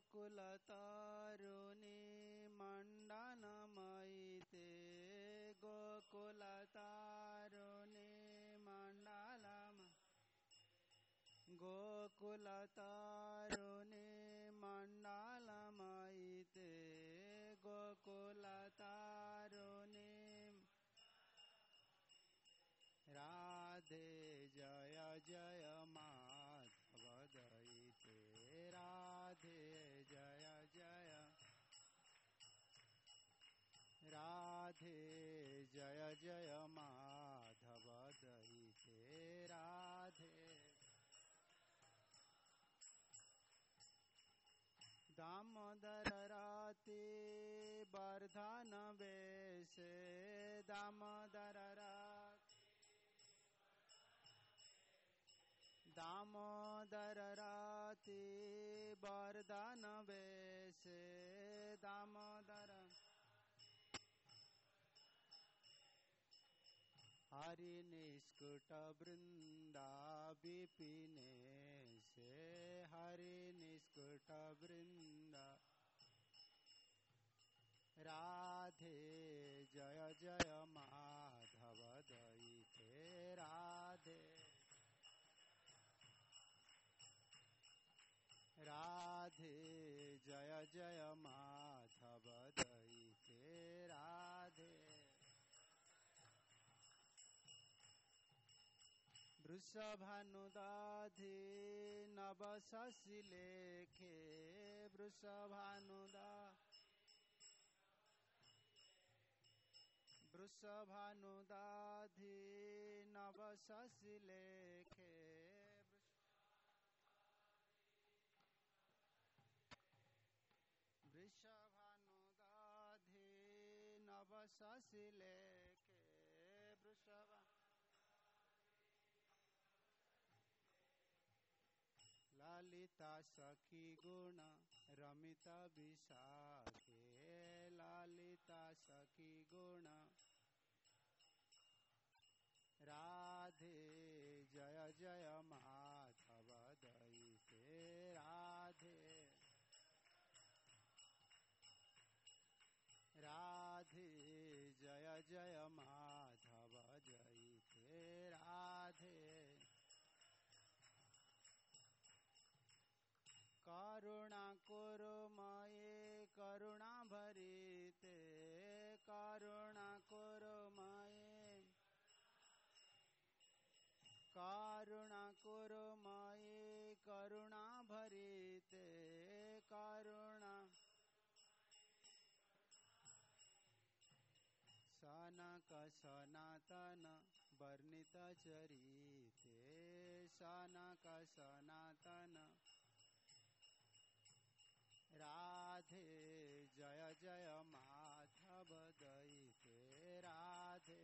गोकुलतारुणी मण्डनमयिते गोकुलतारुणी गोकुलतारुणी मण्डलमयिते गोकुलतारुणी राधे जय जय माधव दयिते राधे जय जय राधे जय जय माधव दयिते राधे दामोदर राते वर्धन वेशे दामोदर राते वर्धन वेशे दामोदर हरि निष्कुट वृंदा विपिने से हरि निष्कुट वृंदा राधे जय जय माधव दयिते राधे राधे जय जय माधव दयिते राधे वृषभानुदाधे नव शशि लेखे वृषभानुदाधे नव शशि लेखे वृषभानुदाधे नव शशि लेखे ललिता सखी गुण रमित विशाखे ललिता सखी गुण राधे जय जय माधव दयिते राधे राधे जय जय माधव दयिते राधे करुणा कुरुमये करुणा भरिते करुणा कुरुमये करुणा कुरुमये करुणा भरिते करुणा सनक सनातन वर्णित चरिते सनक सनातन राधे जय जय माधव दयिते राधे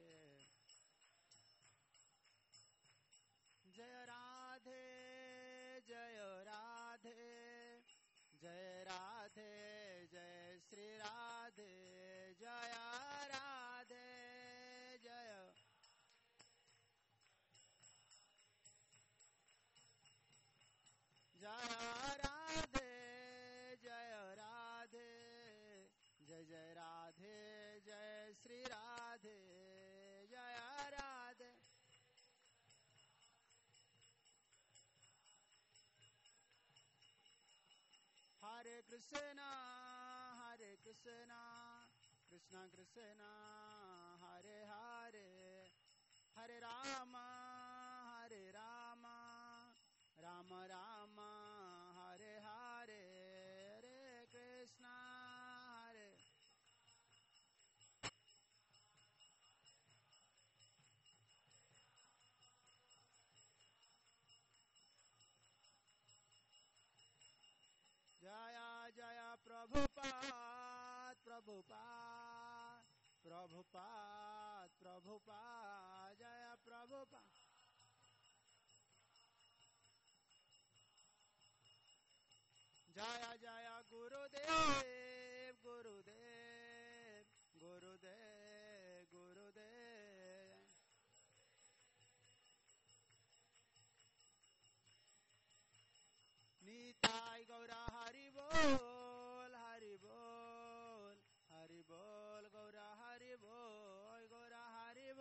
जय राधे जय राधे जय राधे जय श्री राधे जय राधे जय जय राधे जय राधे जय जय राधे जय श्री राधे जय राधे हरे कृष्णा कृष्णा कृष्णा हरे हरे हरे राम राम राम हरे हरे हरे कृष्णा हरे जय जय प्रभुपाद प्रभुपाद प्रभुपाद प्रभुपाद जय प्रभुपाद जय जय गुरुदेव गुरुदेव गुरुदेव गुरुदेव निताय गौर हरि बोल देव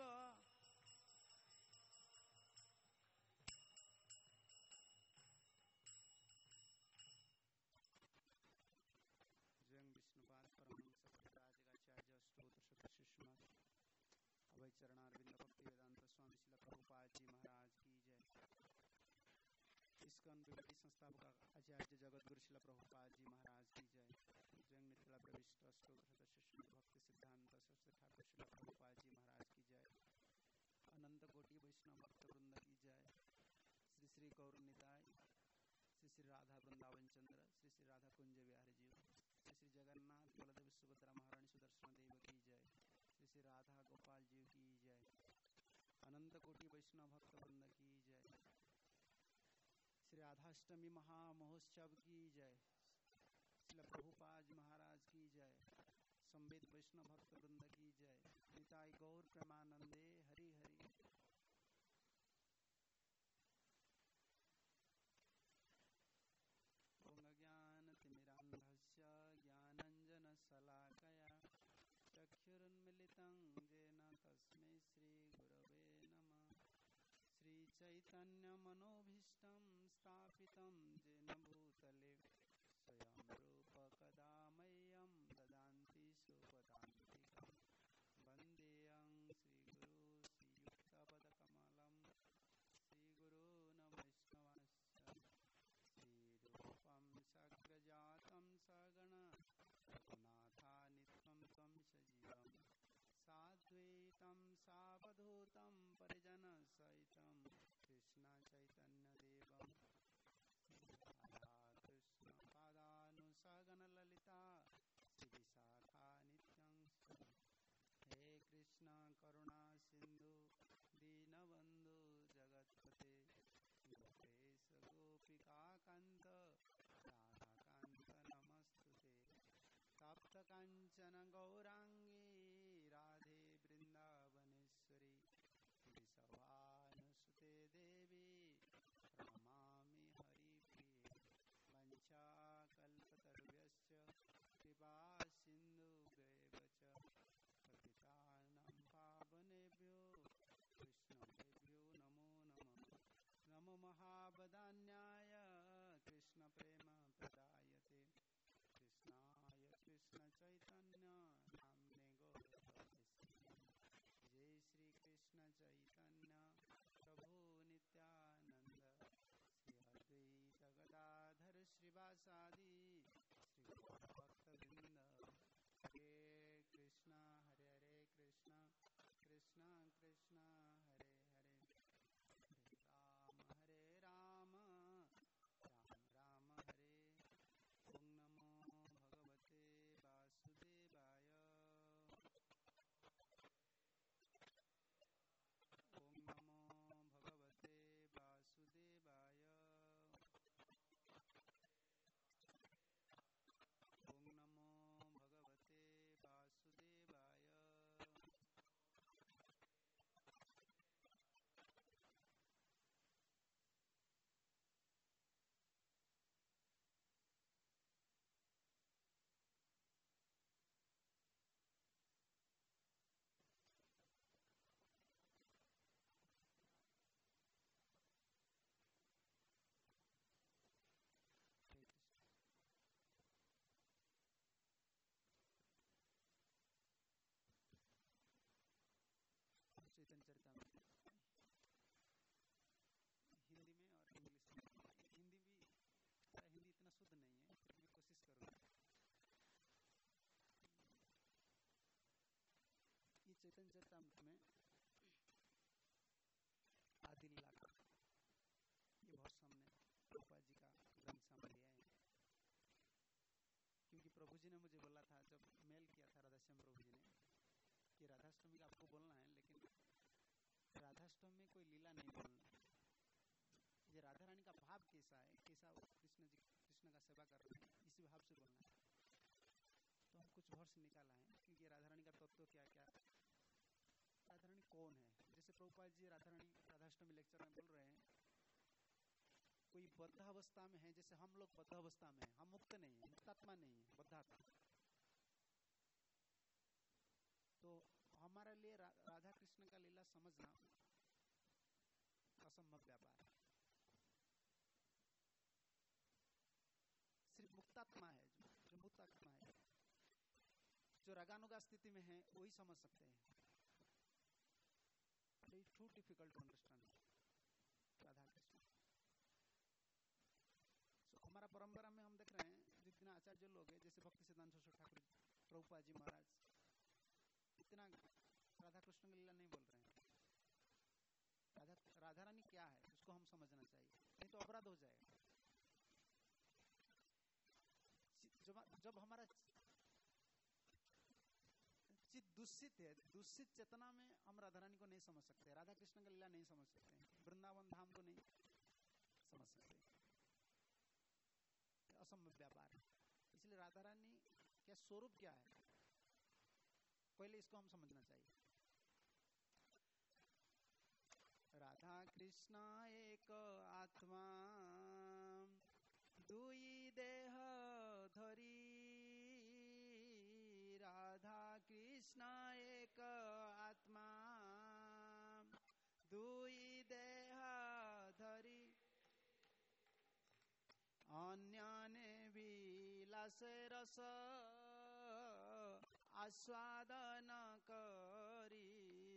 जयं विष्णुपाद परमहंस परिव्राजकाचार्य अष्टोत्तर शतशिष्यमात् अभय चरणारविंद भक्ति वेदांत स्वामी श्रील प्रभुपाद जी महाराज की जय। इस्कॉन विभूति संस्थापक आचार्य जगत गुरु श्रील प्रभुपाद जी महाराज की जय। जयं निथिला प्रविष्ट अष्टोत्तर शतशिष्यमात् भक्ति सिद्धांत सरस्वती ठाकुर श्रील प्रभुपाद जी महाराज की जय। अनंत कोटि वैष्णव भक्त वृंद की जय। श्री श्री गौर निताय, श्री श्री राधा वृंदावन चंद्र, श्री श्री राधा कुंज बिहारी जी, श्री श्री जगन्नाथ बलदेव सुभद्रा महारानी सुदर्शन देव की जय। श्री श्री राधा गोपाल जी की जय। अनंत कोटि वैष्णव भक्त वृंद की जय। श्री राधाष्टमी महामहोत्सव की जय। श्रील प्रभुपाद महाराज की जय। संवेद वैष्णव भक्त वृंद की जय। निताय गौर प्रेमानंदे हरि हरि। ओम ज्ञानतिमिरान्धस्य ज्ञानाञ्जनशलाकया चक्षुरुन्मीलितं येन तस्मै श्रीगुरवे नमः। श्रीचैतन्यमनोभीष्टं स्थापितं येन भूतले स्वयं रूप कदा मह्यं ददाति स्वपदान्तिकं। वन्देऽहं श्रीगुरो श्रीयुक्तपदकमलं श्रीगुरून् वैष्णवांश्च। श्रीरूपं साग्रजातं सगण रघुनाथान्वितं तं सजीवं साद्वैतं सावधूतं परिजनसहितं कृष्णचैतन्यदेवं श्रीराधाकृष्णपादानुसगण ललिता श्रीविशाखान्वितं। हे कृष्ण करुणा सिंधु दीनबंधु जगत्पते गोपेश गोपिकाकांत राधाकांत नमस्तुते। तप्त कांचन गौरांगी राधे वृंदावनेश्वरी वृषभानुसुते देवी प्रणमामि हरिप्रिये। वंशाकल्पतरुभ्यश्च कृपा सिन्धुभ्येव च पतितानां पावनेभ्यो वैष्णवेभ्यो नमो नमः। नमो महावदान्याय कृष्णप्रेमप्रदायते कृष्णाय कृष्णचैतन्य नाम्ने गौरभक्तिसे। जय श्री कृष्ण चैतन्य प्रभु नित्यानंद श्री अद्वैत गदाधर श्रीवासादि श्री गौरभक्तवृंद। हरे कृष्ण हरे कृष्ण कृष्ण कृष्ण हरे हरे हरे राम राम राम हरे। ओम नमो भगवते वासुदेवाय। ओम नमो भगवते वासुदेवाय। ओम नमो भगवते वासुदेवाय। हरे कृष्ण। चैतन्य चरितामृत हिंदी में और इंग्लिश में। हिंदी भी, मेरा हिंदी इतना शुद्ध नहीं है, फिर भी कोशिश करूँगा। ये चैतन्य चरितामृत में आदि लीला का ये वर्ष हमने प्रभुपाद जी का ग्रंथ सामने लिया है। क्योंकि प्रभु जी ने मुझे बोला था, जब मेल किया था राधाश्याम प्रभु जी ने, कि राधाष्टमी का आपको बोलना है, लेकिन राधाष्टमी में कोई लीला नहीं बोलना है। ये राधा रानी का भाव कैसा है, कैसा वो कृष्ण का सेवा कर रहे हैं, इसी भाव से बोलना है। तो हम कुछ वर्ष निकाला है, क्योंकि राधा रानी का तत्व क्या क्या, राधा रानी कौन है। जैसे प्रभुपाद जी राधा रानी राधाष्टमी लेक्चर में बोल रहे हैं, कोई बद्धावस्था में है, जैसे हम लोग बद्धावस्था में हैं, हम मुक्त नहीं है, मुक्तात्मा नहीं है, बद्धात्मा। तो हमारे लिए राधा कृष्ण का लीला समझना असंभव व्यापार है। सिर्फ मुक्तात्मा है, जो मुक्तात्मा है, जो रागानुगा स्थिति में है, वही समझ सकते हैं। It is too difficult to understand Radha Krishna. हमारा परंपरा में हम देख रहे हैं जितने आचार्य लोग हैं, जैसे भक्ति सिद्धांत सरस्वती ठाकुर प्रभुपाद जी महाराज, इतना राधा कृष्ण की लीला नहीं बोल रहे हैं। राधा रानी क्या है उसको हम समझना चाहिए, नहीं तो अपराध हो जाएगा। जब हमारा चित्त दूषित है, दूषित चेतना में हम राधा रानी को नहीं समझ सकते, राधा कृष्ण की लीला नहीं समझ सकते, वृंदावन धाम को नहीं समझ सकते, असंभव व्यापार है। इसलिए राधा रानी का स्वरूप क्या है, पहले इसको हम समझना चाहिए। राधा कृष्ण एक आत्मा दुई देह धरी, राधा कृष्ण एक आत्मा दुई देह धरी, अन्याने विलास रस आस्वादन करी,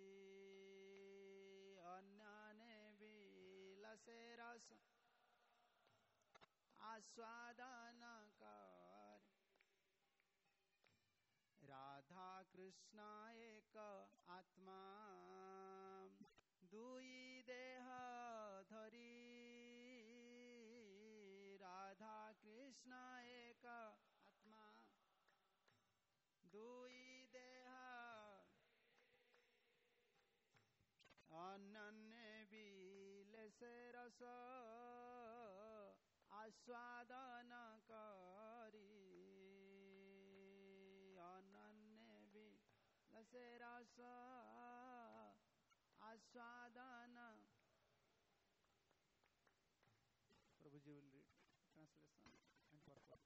अन्याने विलास रस आस्वादन करी, राधा कृष्ण एक आत्मा दुई देह धरी, राधा कृष्ण एक आत्मा दुई देह, अन्य विलेस रस आस्वादन करी, अन्य विलेस रस आस्वादन। प्रभु जी will read translation and purport.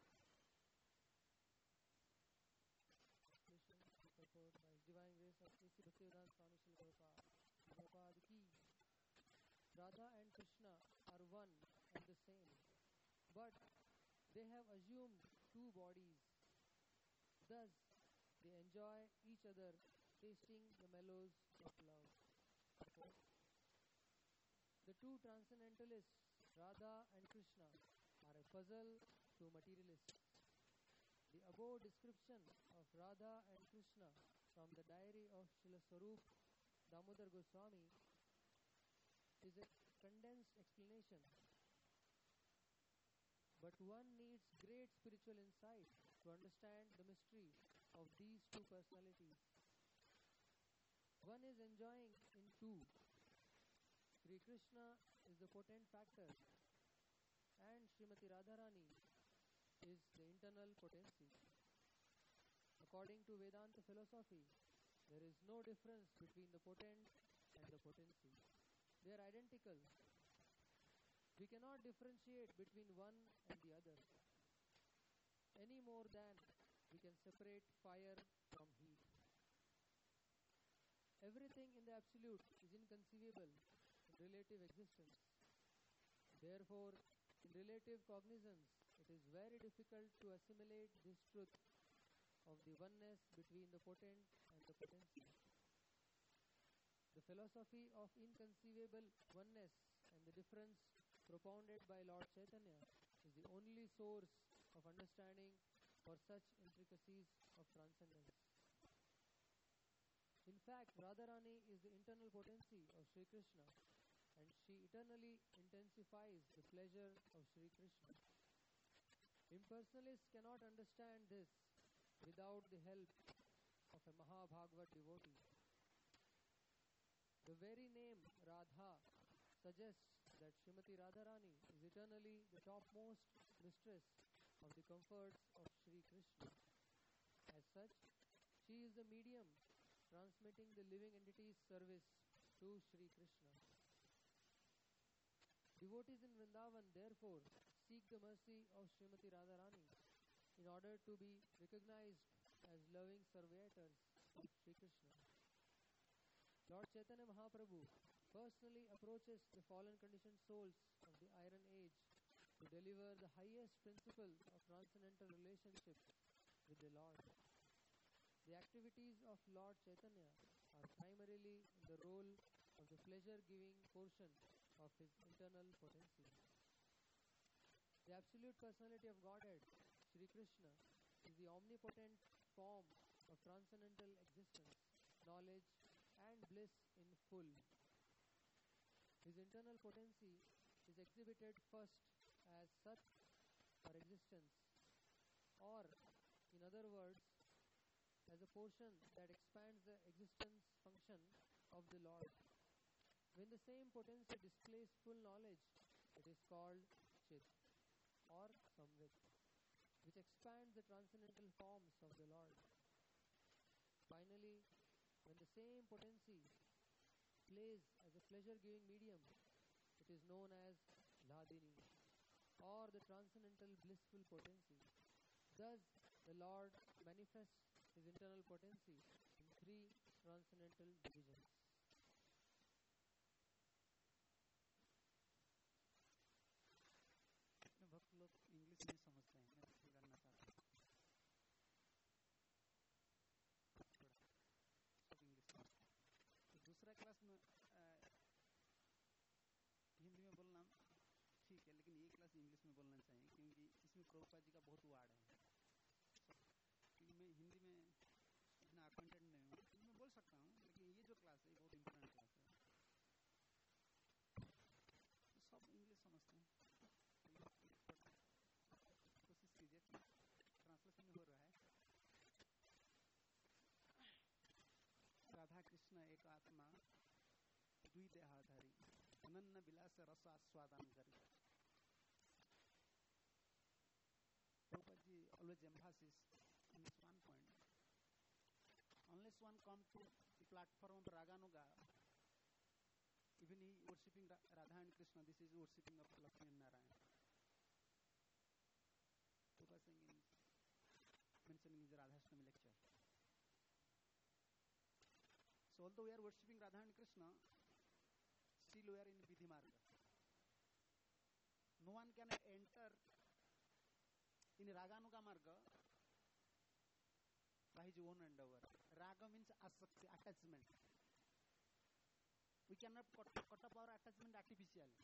Purport by His Divine Grace of A.C. Bhaktivedanta Swami Srila Prabhupada. Prabhupada ki. Radha and Krishna are one and the same, but they have assumed two bodies. Thus, they enjoy each other, tasting the mellows of love. Purport. The two transcendentalists, Radha and Krishna, are a puzzle to materialists. The above description of Radha and Krishna from the diary of Srila Swarup Damodar Goswami is a condensed explanation, but one needs great spiritual insight to understand the mystery of these two personalities. One is enjoying in two. Sri Krishna is the potent factor and Srimati Radharani is the internal potency. According to Vedanta philosophy, there is no difference between the potent and the potency. They are identical. We cannot differentiate between one and the other, any more than we can separate fire from heat. Everything in the Absolute is inconceivable in relative existence. Therefore, in relative cognizance, it is very difficult to assimilate this truth of the oneness between the potent and the potency. The philosophy of inconceivable oneness and the difference propounded by Lord Chaitanya is the only source of understanding for such intricacies of transcendence. In fact, Radharani is the internal potency of Sri Krishna, and she eternally intensifies the pleasure of Sri Krishna. Impersonalists cannot understand this without the help of a Mahabhagavad devotee. The very name Radha suggests that Srimati Radharani is eternally the topmost mistress of the comforts of Sri Krishna. As such, she is the medium transmitting the living entity's service to Sri Krishna. Devotees in Vrindavan therefore seek the mercy of Srimati Radharani in order to be recognized as loving servitors of Sri Krishna. Lord Chaitanya Mahaprabhu personally approaches the fallen conditioned souls of the Iron Age to deliver the highest principle of transcendental relationship with the Lord. The activities of Lord Chaitanya are primarily in the role of the pleasure giving portion of his internal potency. The absolute personality of Godhead, Sri Krishna, is the omnipotent form of transcendental existence, knowledge, and bliss in full. His internal potency is exhibited first as Sat or existence, or, in other words, as a portion that expands the existence function of the Lord. When the same potency displays full knowledge, it is called Chit or Samvit, which expands the transcendental forms of the Lord. Finally, when the same potency plays as a pleasure-giving medium, it is known as Ladini or the transcendental blissful potency. Thus, the Lord manifests his internal potency in three transcendental divisions. इसमें भक्त लोग English नहीं समझते हैं, मैं इसलिए करना चाहता हूँ थोड़ा, सब इंग्लिश में। तो दूसरा क्लास में हिंदी में बोलना ठीक है, लेकिन ये क्लास इंग्लिश में बोलना चाहिए, क्योंकि इसमें प्रभुपाद जी का बहुत वार्ड है सब। क्योंकि मैं हिंदी में इतना अक्वांटेड नहीं हूँ, हिंदी में बोल सकता हूँ, लेकिन ये जो क्लास है ये बहुत इंपॉर्टेंट क्लास है, तो सब इंग्लिश समझते हैं। तो कोशिश कीजिए कि ट्रांसलेशन हो रहा है। राधा कृष्ण एक आत्मा द्विदेहाधारी अनन्य विलास रस आस्वादन करी। Prabhupada ji always emphasis on this one point. Unless one come to the platform of Raganuga, even he worshipping Radha and Krishna, this is worshipping of Lakshmi and Narayan. Prabhupada saying in mentioning in the Radhashtami lecture. So although we are worshipping Radha and Krishna, still we are in Vidhi Marga. No one can enter in Raganuga Marga by his own endeavor. Raga means asakti, attachment. We cannot cut up our attachment artificially.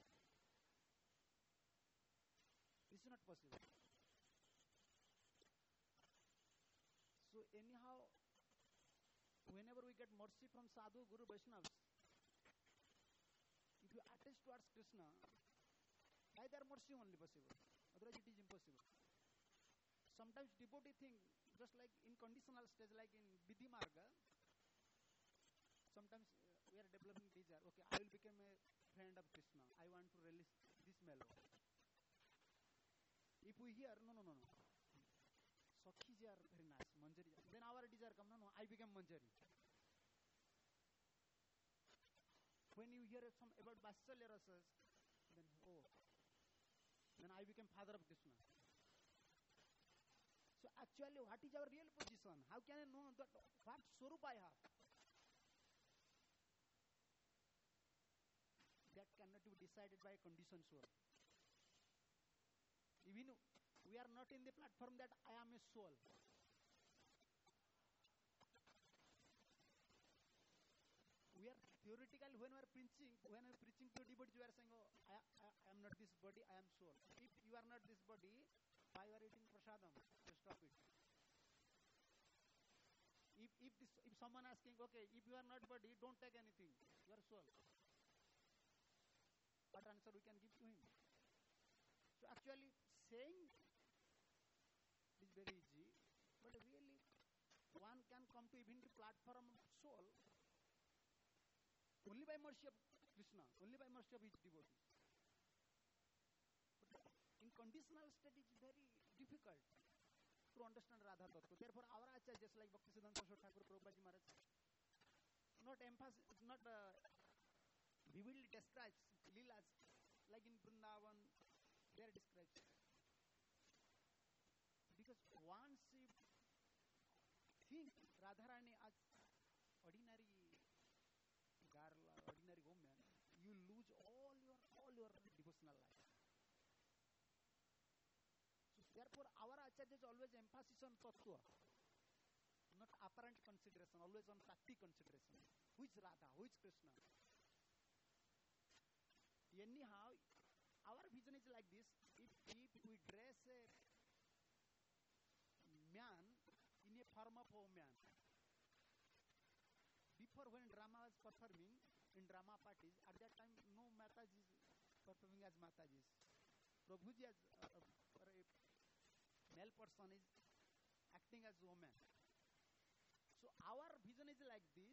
This is not possible. So anyhow, whenever we get mercy from Sadhu, Guru, Vaishnavas, if you attach towards Krishna, by their mercy only possible. Otherwise it is impossible. Sometimes devotee think, just like in conditional stage, like in Vidhi Marga, sometimes we are developing desire. Okay, I will become a friend of Krishna. I want to release this mellow. If we hear, no. Sakhis are very nice, Manjari. Then our desire come, no, I become Manjari. When you hear some about Vatsalya rasas, then then I became father of Krishna. So actually, what is our real position? How can I know that what Swarup I have? That cannot be decided by a conditioned soul. Even we are not in the platform that I am a soul. We are theoretical when we are preaching to devotees, we are saying, oh, I am not this body, I am soul. If you are not this body, why you are eating prasadam? Just stop it. If someone asking, okay, if you are not body, don't take anything, you are soul. What answer we can give to him? So actually saying is very easy, but really one can come to even the platform of soul only by mercy of Krishna, only by mercy of his devotees. But in conditional state it is very difficult to understand Radha Tattva. Therefore our Acharya, just like Bhaktisiddhanta Saraswati Thakur, Prabhupada Ji Maharaj, not vividly describes Leelas, like in Vrindavan, there describes. Because once you think Radharani as ordinary life. So therefore, our Acharyas always emphasis on tattva, not apparent consideration, always on Shakti consideration. Who is Radha? Who is Krishna? Anyhow, our vision is like this: if we dress a man in a form of a man, before when drama was performing in drama parties, at that time no Mataji performing as Matajis. Prabhuji as or a male person is acting as woman. So our vision is like this.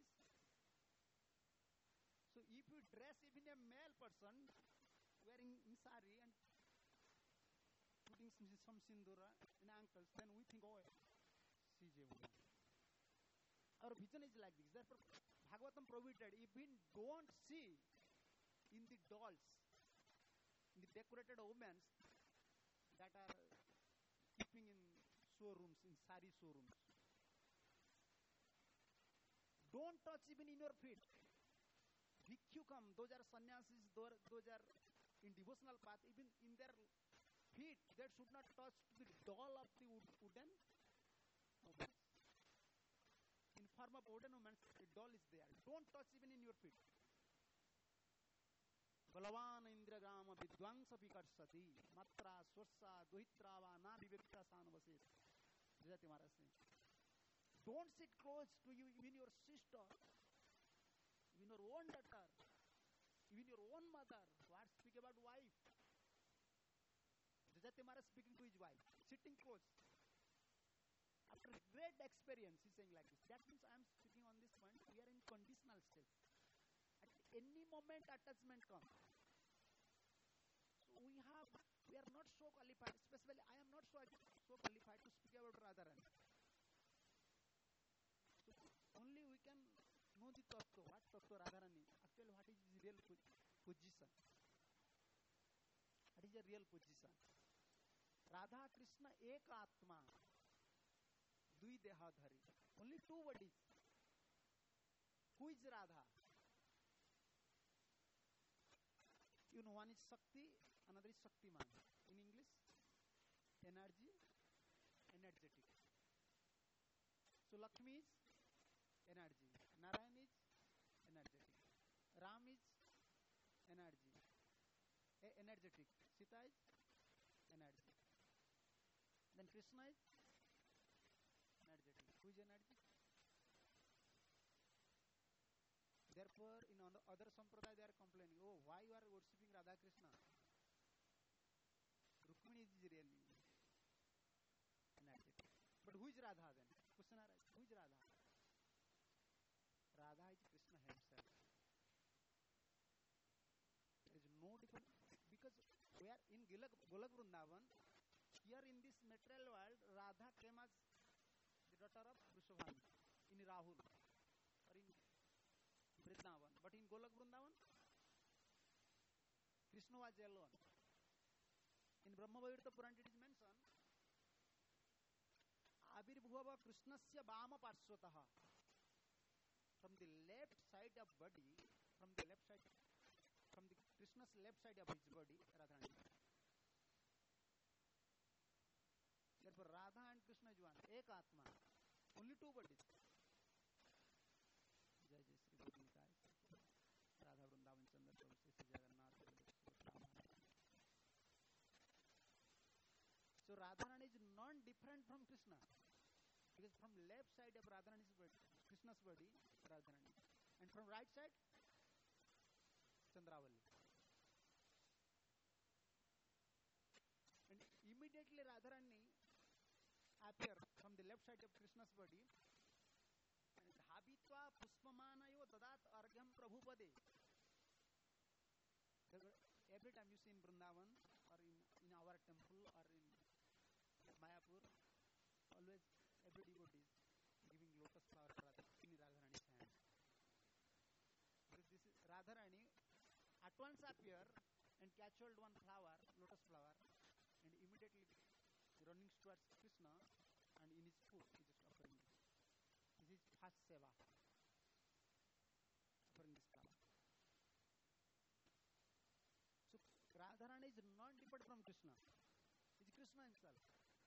So if you dress even a male person wearing sari and putting some sindura in ankles, then we think, oh, she's a woman. Our vision is like this. Therefore, Bhagavatam prohibited, even don't see in the dolls, in the decorated women that are keeping in showrooms, in sari showrooms. Don't touch even in your feet. Bhikkhukam, those are sannyasis, those are in devotional path, even in their feet, they should not touch the doll of the wooden woman. In form of wooden woman, a doll is there. Don't touch even in your feet. Balavan Indragrama Vidvangsa Vikarsati Matra Swasa Duhitrava Na Vivekta Sanvasis. Jayati Maharaj saying, don't sit close to you, even your sister, even your own daughter, even your own mother. What speak about wife? Jayati Maharaj speaking to his wife, sitting close. After great experience, he's saying like this. That means I am speaking on this point. We are in conditional state. At any moment, attachment comes. So we are not so qualified. Especially, I am not so qualified to speak about Radharani. So only we can know the tattva. What tattva Radharani? Actually, what is the real position? What is the real position? Radha Krishna ek atma. Dui dehadhari. Only two bodies. Who is Radha? You know, one is Shakti, another is Shaktiman. In English, energy, energetic. So Lakshmi is energy. Narayan is energetic. Ram is energy. Energetic. Sita is energy. Then Krishna is energetic. Who is energy? Therefore, in other sampradaya, they are complaining, oh, why you are worshipping Radha Krishna? Rukmini is really energetic. But who is Radha then? Question arises, who is Radha? Radha is Krishna himself. There is no difference, because we are in Golak Vrindavan. Here in this material world, Radha came as the daughter of Vrishabhanu in Rahul or in Vrindavan. But in Golak Vrindavan, Krishna was alone. In Brahma Vairta Purana it is mentioned, Avirbhava Krishnasya Vama Parshvataha. From the left side of body, from the Krishna's left side of his body, Radharani. Therefore, Radha and Krishna is one, Ek Atma, only two bodies. Jai Jai Sri Govinda, Radha Vrindavan Chandra Prabhu Sri Jagannath. So Radharani is non-different from Krishna, because from left side of Radharani's body, Krishna's body, Radharani, and from right side, Chandravalli. And immediately Radharani appear from the left side of Krishna's body, and Dhabitva Puspamanayo Dadat Argham Prabhupade. Every time you see in Vrindavan or in our temple or in Mayapur, always every devotee is giving lotus flower in Radharani's hand. Because this is Radharani at once appear and catch hold one flower, lotus flower, and immediately running towards Krishna, and in his foot he just offering this. This is first seva, offering this flower. So Radharani is separate from Krishna. It's Krishna himself.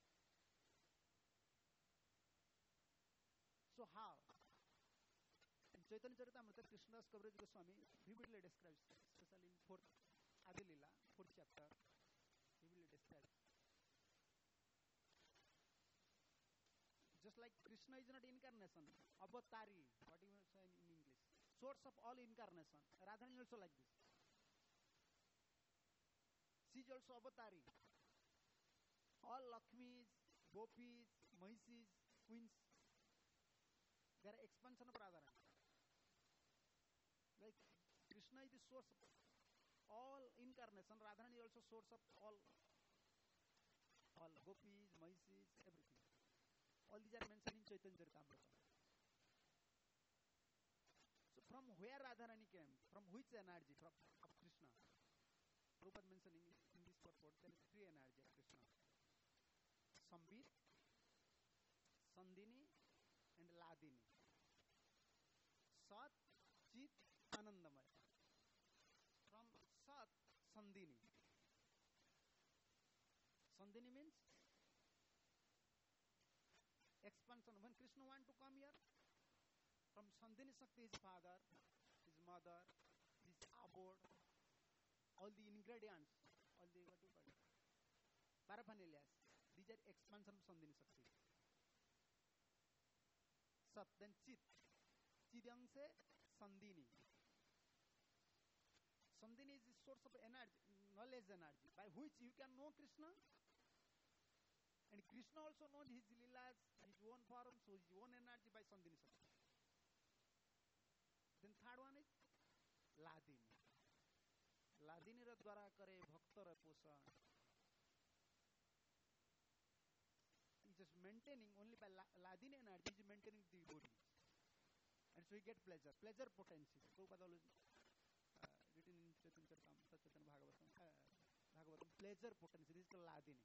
So how? In Chaitanya Charitamrita, Krishnadas Kaviraj Goswami vividly describes, especially in 4th Adi Leela, 4th chapter, vividly describes. Just like Krishna is not incarnation, avatari, what you say in English, source of all incarnation. Radharani also like this. She is also avatari. All Lakshmis, Gopis, Mahisis, queens, they are expansion of Radharani. Like Krishna is the source of all incarnation, Radharani is also source of all Gopis, Mahisis, everything. All these are mentioned in Chaitanya Charitamrita. So from where Radharani came? From which energy? From of Krishna. Prabhupada mentioning in this purport, there is 3 energy of Krishna. Sambit, Sandini and Ladini. Sat, Chit, Anandamaya. From Sat, Sandini. Sandini means expansion. When Krishna want to come here, from Sandini Shakti, his father, his mother, his abode, all the ingredients, all the what you call it, paraphernalias, these are expansion of Sandini Shakti. Sat, then Chit. Chidang se Sandini. Sandini is the source of energy, knowledge energy, by which you can know Krishna. And Krishna also knows his leelas, his own form, so his own energy by Sandini Shakti. Then third one is Ladini. Ladini ra dwara kare bhakta ra posa. He is just maintaining only by Ladini energy, he is maintaining the devotees. And so he get pleasure potency. Prabhupada always written in Chaitanya Charitamrita, Chaitanya Bhagavatam, pleasure potency. This is called Ladini.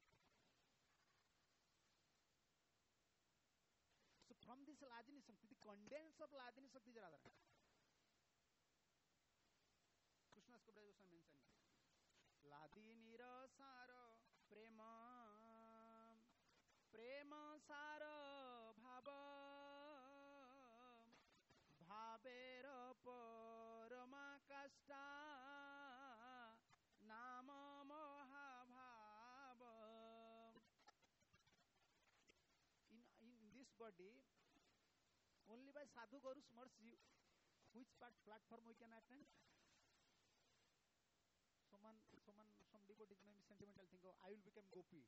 So from this Ladini Shakti, the condense of Ladini Shakti is Radharani. Krishnadas Kaviraj Goswami mentioned Ladini ra sara prema sara bhava bhavera parama kasta nama mahabhava. In this body, only by Sadhu Guru's mercy, which platform we can attend? Some devotees may be sentimental, think, oh, I will become Gopi.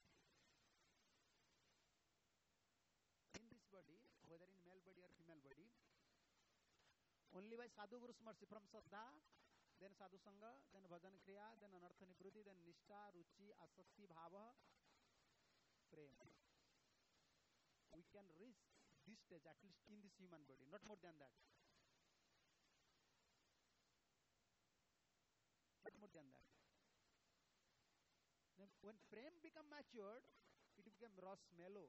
In this body, whether in male body or female body, only by Sadhu Guru's mercy, from Saddha, then Sadhu Sangha, then Bhajan Kriya, then Anartha Nivruti, then Nishtha, Ruchi, Asakti, Bhava, Prem. We can reach this stage, at least in this human body, not more than that. Not more than that. Then when Prem become matured, it became Ras mellow.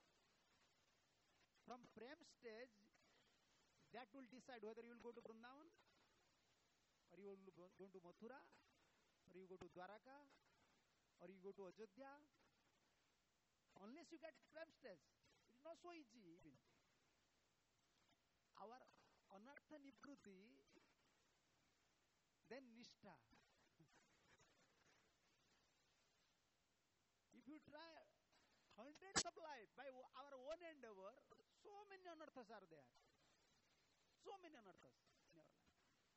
From Prem stage, that will decide whether you will go to Vrindavan, or you will go to Mathura, or you go to Dwaraka, or you go to Ajodhya. Unless you get Prem stage, it is not so easy even. Our Anartha Nivruti, then Nishtha. If you try hundreds of life by our own endeavor, so many anarthas are there. So many anarthas in our life.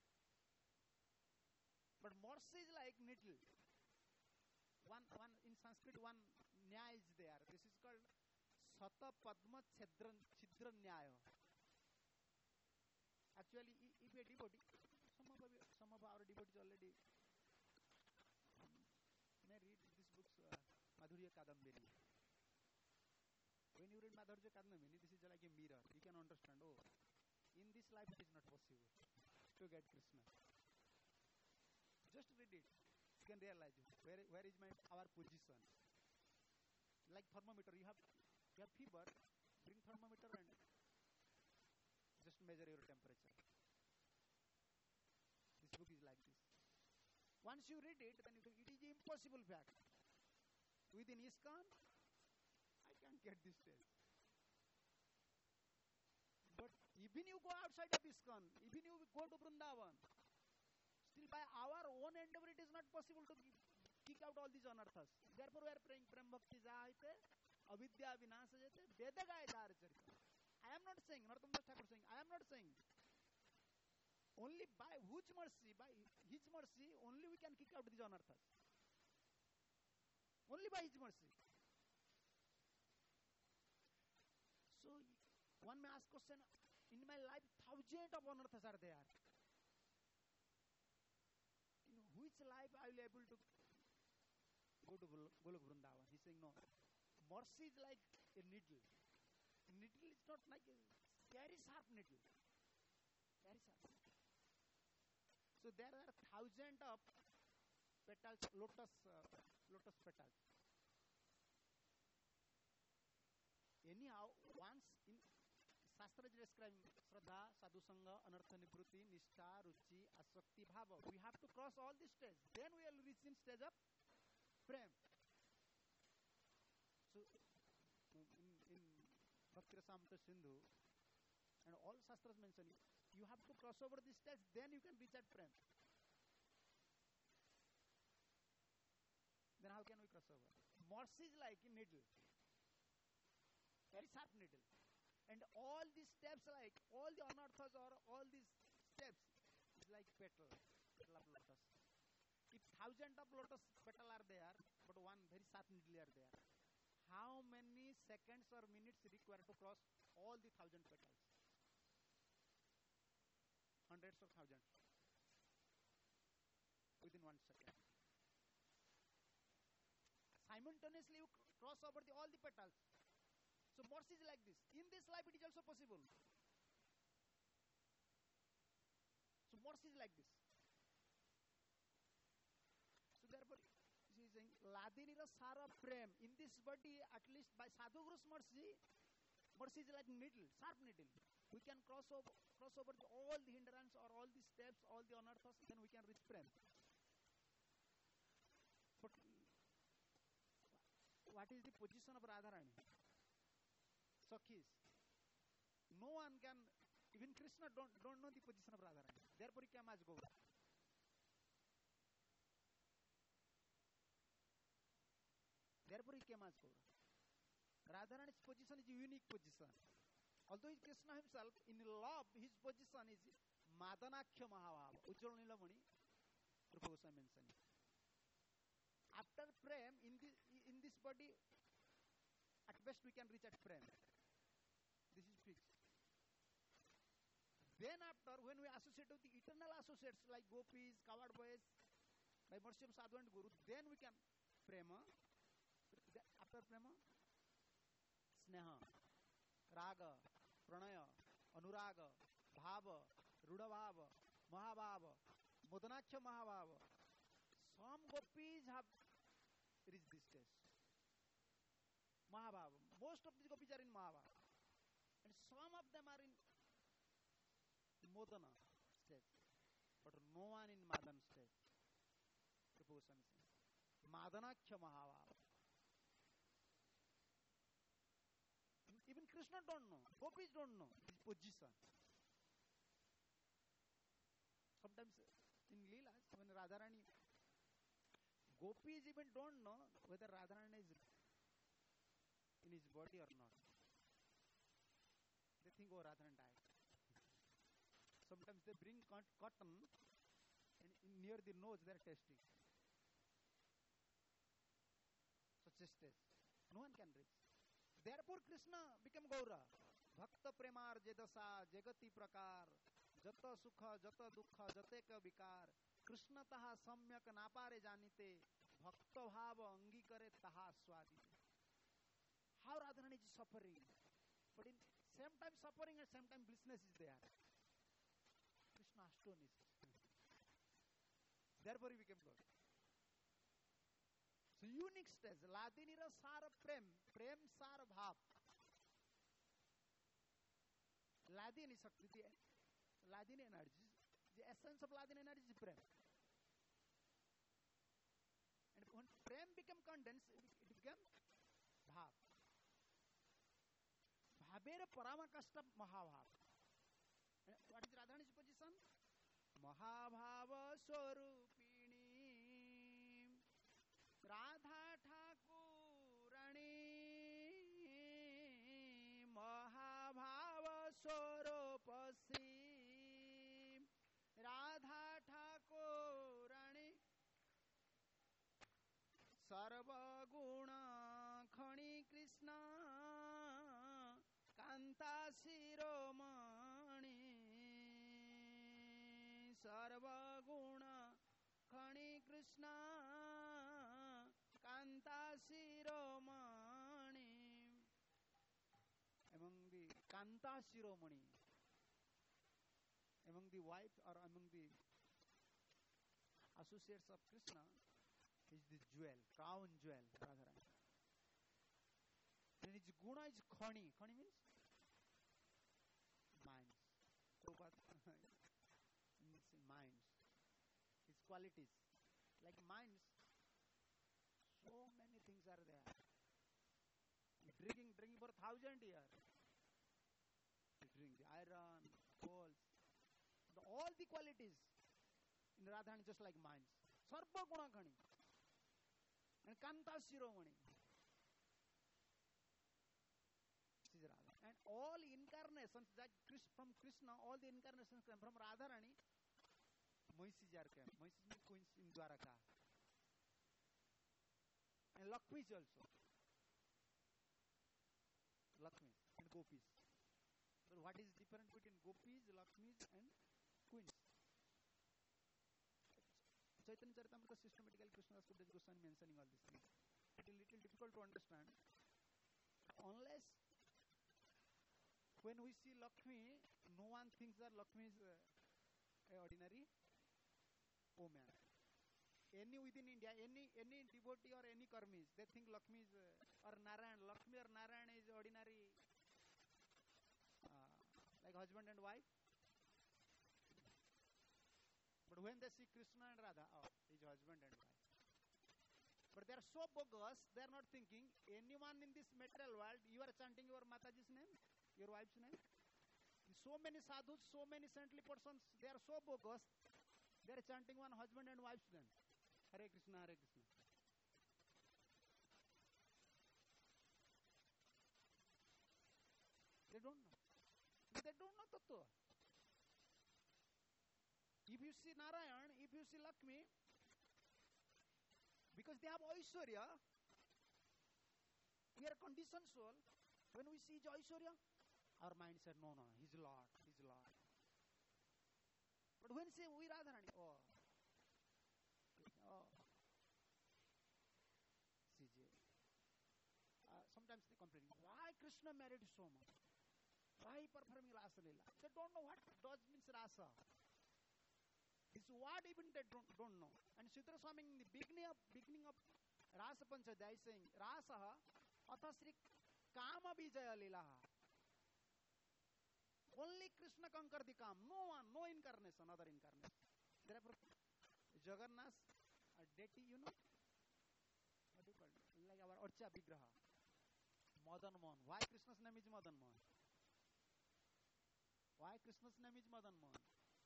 But mercy is like needle. One in Sanskrit, one nyaya is there. This is called Sata Padma Chidra Nyaya. Actually, if a devotee, some of our devotees already may read these books, Madhurya Kadambini. When you read Madhurya Kadambini, this is like a mirror. You can understand, oh, in this life it is not possible to get Krishna. Just read it. You can realize where is our position. Like thermometer, you have fever, bring thermometer and just measure your temperature. This book is like this. Once you read it, then it is an impossible fact. within ISKCON, I can't get this stage. But even you go outside of ISKCON, even you go to Vrindavan, still by our own endeavor it is not possible to kick out all these anarthas. Therefore we are praying Prem Bhakti Jahite, Avidya Vinasajate, Vedagaya Daracharita. I am not saying, Narottam Das Thakur saying, I am not saying. Only by whose mercy, by His mercy, only we can kick out these anarthas. Only by His mercy. So one may ask question, in my life thousands of anarthas are there. In which life I will able to go to Golok Vrindavan? He's saying no. Mercy is like a needle. Needle is not like a very sharp needle. Very sharp. So there are thousands of petals, lotus petals. Anyhow, once in Shastra is describing Shraddha, Sadhu Sangha, Anartha Nivrutti, Nishtha, Ruchi, Asakti, Bhava. We have to cross all these stages. Then we will reach in stage of Prem. So in Bhakti Rasamrita Sindhu and all Shastras mention, you have to cross over this stage, then you can reach at Prem. Then how can we cross over? Mercy is like a needle. Very sharp needle. And all these steps, like all the anarthas or all these steps, is like petal of lotus. If thousands of lotus petal are there, but one very sharp needle are there, how many seconds or minutes required to cross all the 1,000 petals? Hundreds or thousands. Within 1 second. Simultaneously you cross over all the petals. So mercy is like this. In this life it is also possible. So mercy is like this. So therefore she is saying, Ladinira Sara Prem. In this body, at least by Sadhuguru's mercy, mercy is like needle, sharp needle. We can cross over all the hindrance or all the steps, all the anarthas, then we can reach Prem. But what is the position of Radharani? Sakhis. No one can, even Krishna don't know the position of Radharani. Therefore he came as Gaura. Therefore he came as Gaura. Radharani's position is a unique position. Although Krishna himself, in love, his position is Madanakhya Mahabhava. Ujjwal Nilamani, Rupa Goswami mentioned. After Prem, in this body, at best we can reach at Prem. This is fixed. Then after, when we associate with the eternal associates like gopis, coward boys, by mercy of Sadhu and Guru, then we can Prema. After Prema, Sneha, Raga, Pranaya, Anuraga, Bhava, Rudabhava, Mahabhava, Modanakhya Mahabhava. Some gopis have reached this stage. Mahabhava. Most of these gopis are in Mahabhava. And some of them are in Modana stage. But no one in Madan stage. Madanakhya Mahabhava. Even Krishna don't know. Gopis don't know his position. Sometimes in Leelas, when Radharani, Gopis even don't know whether Radharani is in his body or not. They think, oh, Radharani died. Sometimes they bring cotton and near the nose they are testing. Such a stage. No one can reach. Therefore Krishna became Gaura. Bhakta Premar Jedasa Jagati Prakar Jata Sukha Jata Dukha Jateka Vikar Krishna Taha Samyak Napare Janite Bhakta Bhava Angikare Taha Swadite. How Radharani is suffering, but in same time suffering and same time blissness is there. Krishna astonished. Therefore he became God. So unique stage. Ladinira Sara Prem, Prem Sara Bhav. Ladini Shakti, Ladini energy. The essence of Ladini energy is Prem. And when Prem became condensed, it became bhav. Bhaber paramakashta mahabhav. What is Radharani's position? Mahabhava Swarupini Radha Thakurani Mahabhava Swarupasi Radha Thakurani Sarva Guna Khani Krishna Kanta Shiromani Sarva Guna Khani Krishna Kanta Shiromani. Among the Kanta Shiromani, among the wives or among the associates of Krishna, is the jewel, crown jewel, Radharani. And its guna is khani. Khani means minds. Prabhupada means minds. Its qualities. Like minds, so many things are there. Drinking for 1,000 years. Drink the iron, coals, all the qualities in Radharani just like minds. Sarva guna khani. And Kanta Shiromani. And all incarnations that from Krishna, all the incarnations came from Radharani. Moisijar came. Moisis means queens in Dwaraka. And Lakshmis also. Lakshmis and Gopis. But what is different between Gopis, Lakshmis and queens? Chaitanya Charitamrita systematically Krishnadas Kaviraj Goswami mentioning all these things. It is a little difficult to understand. Unless when we see Lakshmi, no one thinks that Lakshmi is an ordinary woman. Any within India, any devotee or any karmis, they think Lakshmi is or Narayan. Lakshmi or Narayan is ordinary, like husband and wife. But when they see Krishna and Radha, oh, he's husband and wife. But they are so bogus, they are not thinking anyone in this material world, you are chanting your Mataji's name, your wife's name. So many sadhus, so many saintly persons, they are so bogus, they are chanting one husband and wife's name. Hare Krishna, Hare Krishna. They don't know. They don't know Tattva. If you see Narayan, if you see Lakshmi, because they have Aishwarya, we are conditioned soul. When we see Aishwarya, our mind said, no, he's Lord, he's Lord. But when say we Radharani, CJ. Sometimes they complain, why Krishna married so much? Why performing Rasa Leela? They don't know what does means Rasa. This word even they don't know. And Sridhar Swami in the beginning of Rasa Panchadhyay saying, Rasa atha Sri Kama Vijaya Leela. Only Krishna conquered the Kam. No one, no incarnation, other incarnation. Therefore, Jagannath, a deity, you know, what do you call it? Like our Archa Vigraha. Madan Mohan. Why Krishna's name is Madan Mohan? Why Krishna's name is Madan Mohan?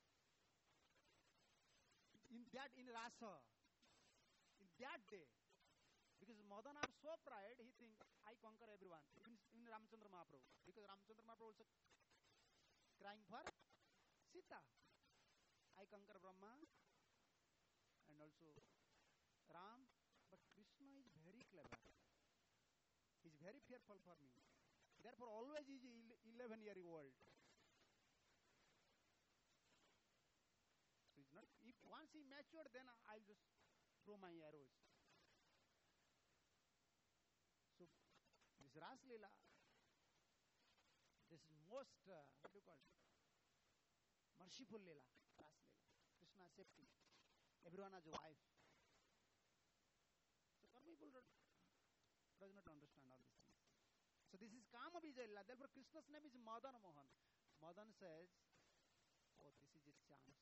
In Rasa, in that day, because Madan are so pride, he thinks, I conquer everyone. In Ramchandra Mahaprabhu. Because Ramchandra Mahaprabhu also crying for Sita. I conquer Brahma and also Ram. But Krishna is very clever. He is very fearful for me. Therefore, always he is 11-year-old. So it's not. If once he matured, then I'll just throw my arrows. So this Ras Leela, this is most what do you call it? Merciful Leela, Ras Leela. Krishna accepting. Everyone has a wife. So karma people does not understand all these things. So this is Kama Vijaya Leela. Therefore Krishna's name is Madan Mohan. Madan says, oh, this is a chance.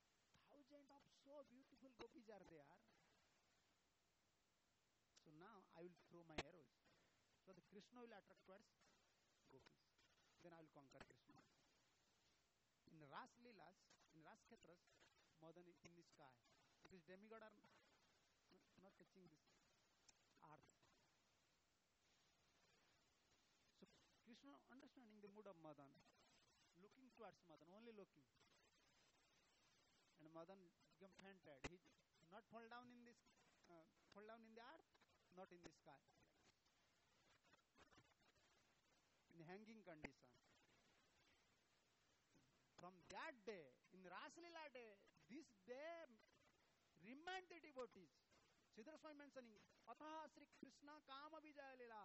Thousands of so beautiful gopis are there. So now I I will throw my arrows. So the Krishna will attract towards gopis. Then I will conquer Krishna. In Ras Leelas, in Ras Khetras, Madan is in the sky. Because demigod are not touching this earth. So Krishna understanding the mood of Madan, looking towards Madan, only looking. And Madan became fainted. He not fall down in this, fall down in the earth, not in the sky. In hanging condition. From that day, in Rasalila day, this day remind the devotees. Siddhar Swami mentioning, Ataha Sri Krishna Kama Vijaya Lila.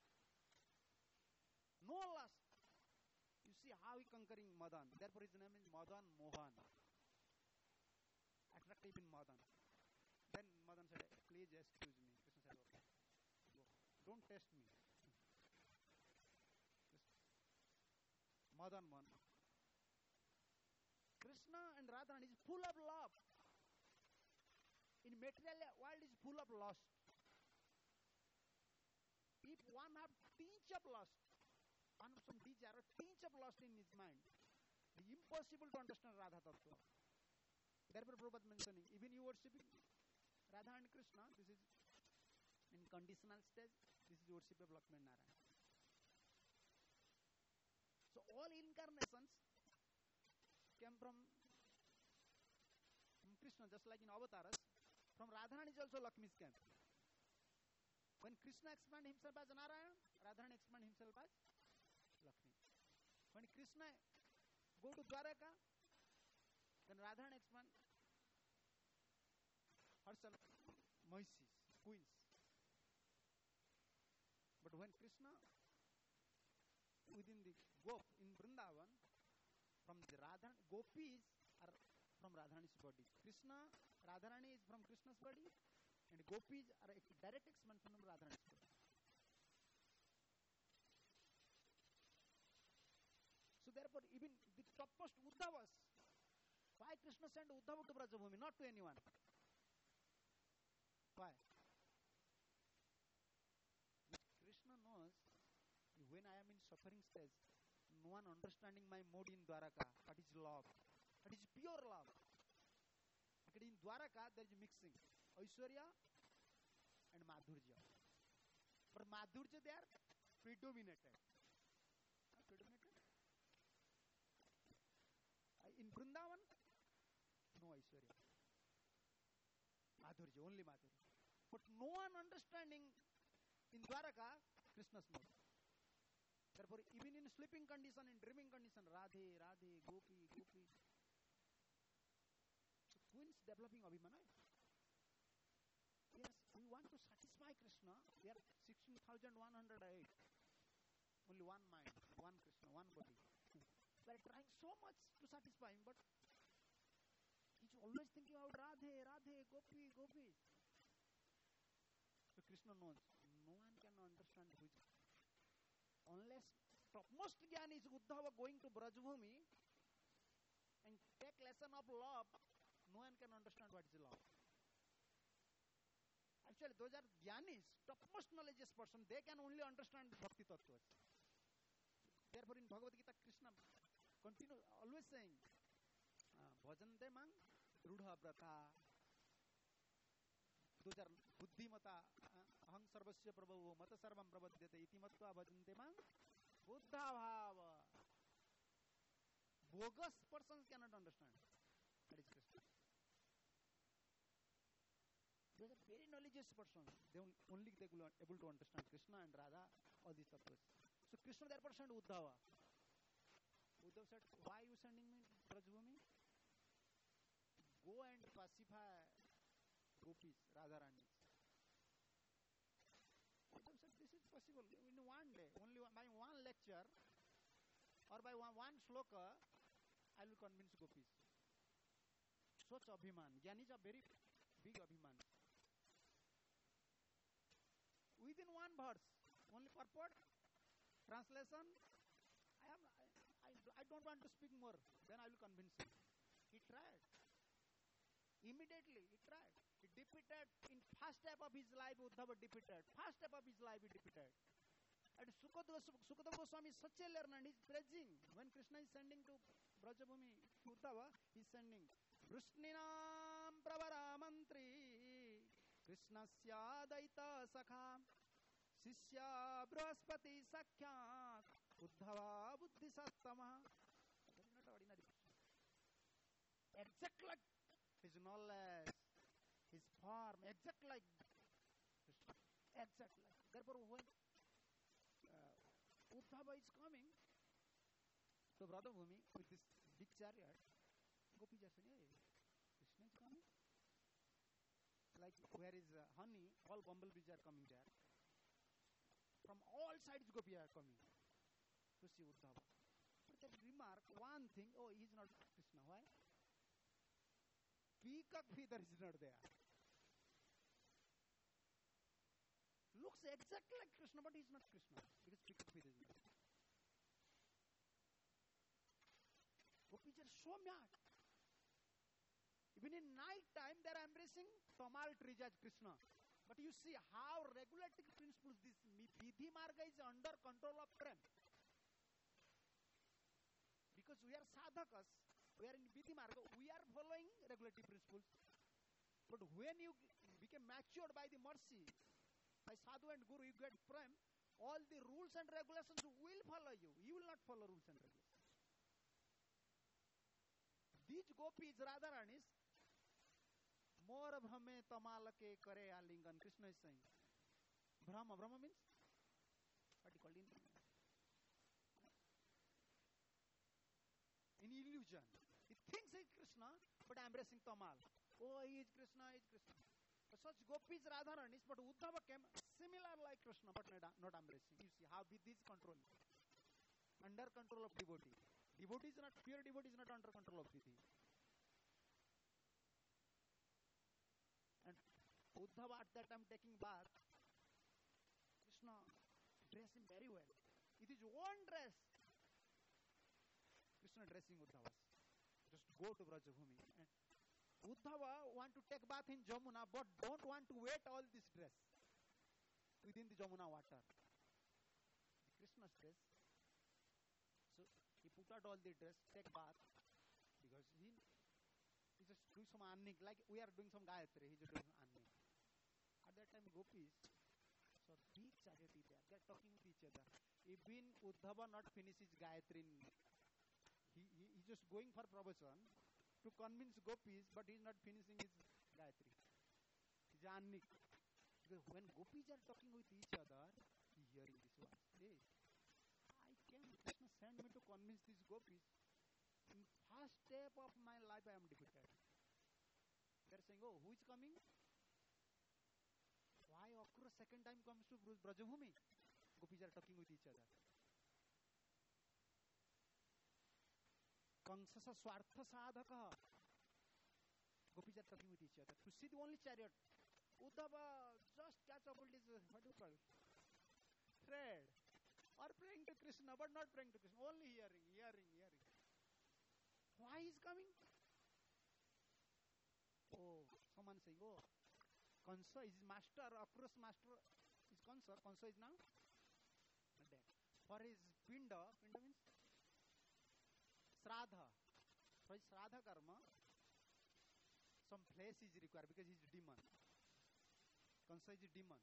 No lust. You see how he conquering Madan. Therefore his name is Madan Mohan. Attractive in Madan. Then Madan said, please excuse me. Krishna said, okay, go. Don't test me. Madan one. Krishna and Radharani is full of love. In material world is full of lust. If one have tinge of lust, one have some desire, tinge of lust in his mind, it is impossible to understand Radha Tattva. Therefore Prabhupada mentioning, even you worshipping Radha and Krishna, this is in conditional stage, this is worship of Lakshmi Narayana. So all incarnations came from Krishna, just like in avatars. From Radharani is also Lakshmi's came. When Krishna expanded himself as Narayana, Radharani expanded himself as Lakshmi. When Krishna go to Dwaraka, then Radharani expand herself Mahishis, queens. But when Krishna within the Gop in Vrindavan, from the Radharani, gopis are from Radharani's body. Krishna, Radharani is from Krishna's body, and gopis are a direct expansion from Radharani's body. So therefore, even the topmost Uddhavas, why Krishna sent Uddhava to Brajabhumi, not to anyone? Why? Because Krishna knows, when I am in suffering stage, no one understanding my mode in Dwaraka, what is love, what is pure love. Because in Dwaraka there is mixing, Aishwarya and Madhurya. But Madhurya they are predominated. In Vrindavan, no Aishwarya. Madhurya, only Madhurya. But no one understanding in Dwaraka, Krishna's mode. Therefore, even in sleeping condition, in dreaming condition, Radhe, Radhe, Gopi, Gopi. So twins developing Abhimana. Yes, we want to satisfy Krishna. We are 16,108. Only one mind, one Krishna, one body. We are trying so much to satisfy him, but he's always thinking about Radhe, Radhe, Gopi, Gopi. So Krishna knows, no one can understand who is. Unless topmost Gyan is Uddhava going to Brajbhumi and take lesson of love, no one can understand what is love. Actually, those are Gyanis, topmost knowledgeous person, they can only understand Bhakti Tattvas. Therefore, in Bhagavad Gita, Krishna continue always saying, Bhajante mang Drudha Brata. Those are Buddhimata, Aham Sarvasya Prabhavo, Mata Sarvam Prabhadyate, Iti Matva Bhajante mang Buddha Bhava. Bogus persons cannot understand. That is Krishna. Those are very knowledgeous persons. They only they will able to understand Krishna and Radha, all these tattvas. So Krishna therefore sent Uddhava. Uddhava said, why are you sending me to Brajbhumi? Go and pacify gopis, Radharanis. Uddhava said, this is possible in one day, only by one lecture or by one shloka, I will convince gopis. Such abhiman. Gyanis are very big abhiman. Within one verse, only purport, translation, I don't want to speak more, then I will convince him. He tried. Immediately, he tried. He defeated in first step of his life. Uddhava defeated. First step of his life he defeated. And Sukadeva Goswami is such a learner. He's praising when Krishna is sending to Brajabhumi Uddhava. He's sending Vrishninam Pravaramantri Krishnasya Daita Sakha Sisya Brahaspati Sakhyat Uddhava Buddhisattama. That is not ordinary Krishna. Exact like his knowledge, his form, exact like Krishna. Exact like. Therefore, when Uddhava is coming to Brajabhumi with this big chariot, Gopis are saying, hey, Krishna is coming. Like where is honey, all bumblebees are coming there. From all sides Gopis are coming to see Uddhava. But they remark one thing, oh, he is not Krishna. Why? Peacock feather is not there. Looks exactly like Krishna, but he is not Krishna because peacock feather is not there. Gopis are so mad. Even in night time, they are embracing tamal trees as Krishna. But you see how regulating principles this Vidhi Marga is under control of Prem. Because we are sadhakas, we are in Vidhi Marga, we are following regulative principles. But when you become matured by the mercy, by sadhu and guru, you get Prem, all the rules and regulations will follow you. You will not follow rules and regulations. These gopis, Radharanis, more bhame tamalake kare alingan. Krishna is saying. Brahma means what he called in illusion. He thinks he is Krishna, but embracing tamal. Oh, he is Krishna, he is Krishna. But such gopis, Radharanis, but Uddhava came similar like Krishna, but not embracing. You see how Vidhi is controlling. Under control of devotee. Devotee is not, pure devotee is not under control of Vidhi. And Uddhava at that time taking bath, Krishna dressed him very well. It is one dress. Krishna dressing Uddhava. Just go to Brajabhumi. And Uddhava want to take bath in Jamuna, but don't want to wet all this dress within the Jamuna water. Krishna's dress. So he put out all the dress, take bath, because he just do some annik, like we are doing some Gayatri, he just doing annik. At that time gopis, so big charity there, they are talking with each other. Even Uddhava not finish his Gayatri, he just going for pravachan to convince gopis, but he is not finishing his Gayatri. His annik. Because when gopis are talking with each other, he hearing this one. Hey, Krishna sent me to convince these gopis. In first step of my life, I am defeated. They are saying, oh, who is coming? Why Akrura second time comes to Brajabhumi? Gopis are talking with each other. Kansasa Swartha Sadhaka. Gopis are talking with each other. To see the only chariot. Uddhava just catch up with his, what do you call it? Thread. Or praying to Krishna, but not praying to Krishna. Only hearing. Why is coming? Oh, someone saying, oh, Kansa is master, Akrura's master is Kansa. Kansa is now dead. For his pinda means Sradha. For his Sradha karma, some flesh is required because he is demon. Kansa is a demon.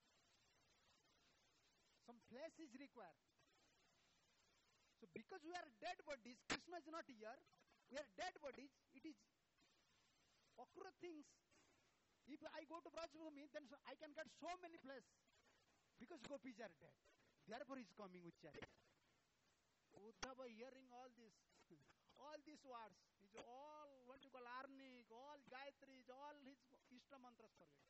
Some flesh is required. So because we are dead bodies, Krishna is not here, we are dead bodies, it is Akrura thinks, if I go to Brajabhumi, then I can get so many flesh, because gopis are dead. Therefore he is coming with chariot. Uddhava hearing all this, all these words, is all, what you call, Arnik, all Gayatris, all his Ishta mantras forget.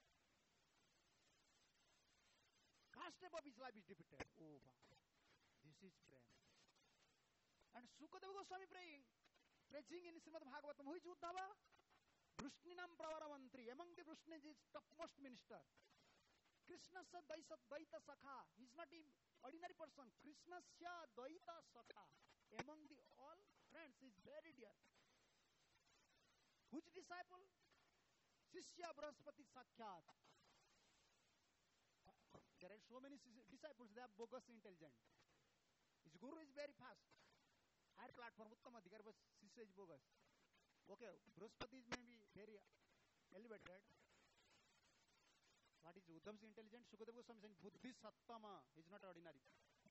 First step of his life is defeated. Oh, this is prayer. And Sukadeva Goswami praising in Srimad Bhagavatam. Who is Uddhava? Vrishninam Pravaramantri. Among the Vrishnis is topmost minister. Krishnasya Daita Sakha. He is not an ordinary person. Krishnasya Daita Sakha. Among the all friends is very dear. Which disciple? Shishya Brahaspati Sakyat. There are so many disciples, they are bogus intelligent. His guru is very fast. Higher platform, Uttam Adhikari, but Shishya is bogus. Okay, Brahaspati is maybe very elevated. What is Uddhav's intelligence? Sukadeva Goswami saying, Buddhi Sattama is not ordinary.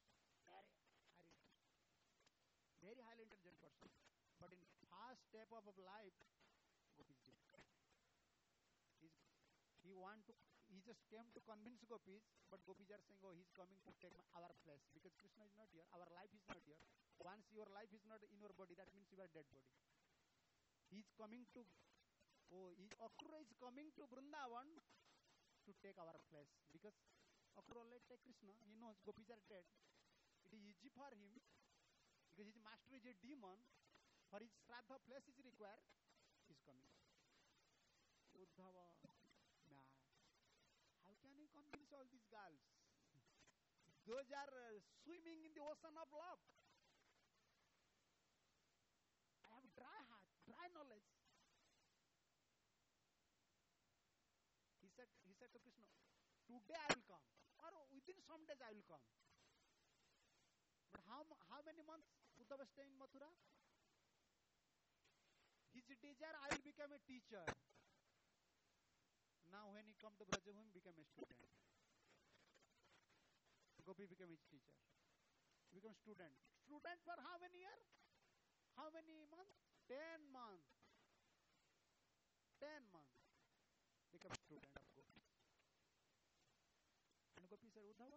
Very highly intelligent person. But in fast step of life, Gopi is different. He just came to convince Gopis, but Gopis are saying, oh, he's coming to take our place because Krishna is not here, our life is not here. Once your life is not in your body, that means you are dead body. He's coming to, Akrura is coming to Vrindavan to take our place because Akrura let take Krishna. He knows Gopis are dead. It is easy for him because his master is a demon. For his Shraddha place is required. He's coming. Uddhava, mad. How can he convince all these girls? Those are swimming in the ocean of love. I have dry heart, dry knowledge. He said to Krishna, today I will come, or within some days I will come. But how many months Uddhava stay in Mathura? His desire, I will become a teacher. Now when he come to Brajabhumi, become a student. Gopi became his teacher. He became student. Student for how many years? How many months? 10 months. 10 months. Become student of Gopi. And Gopi said, Uddhava,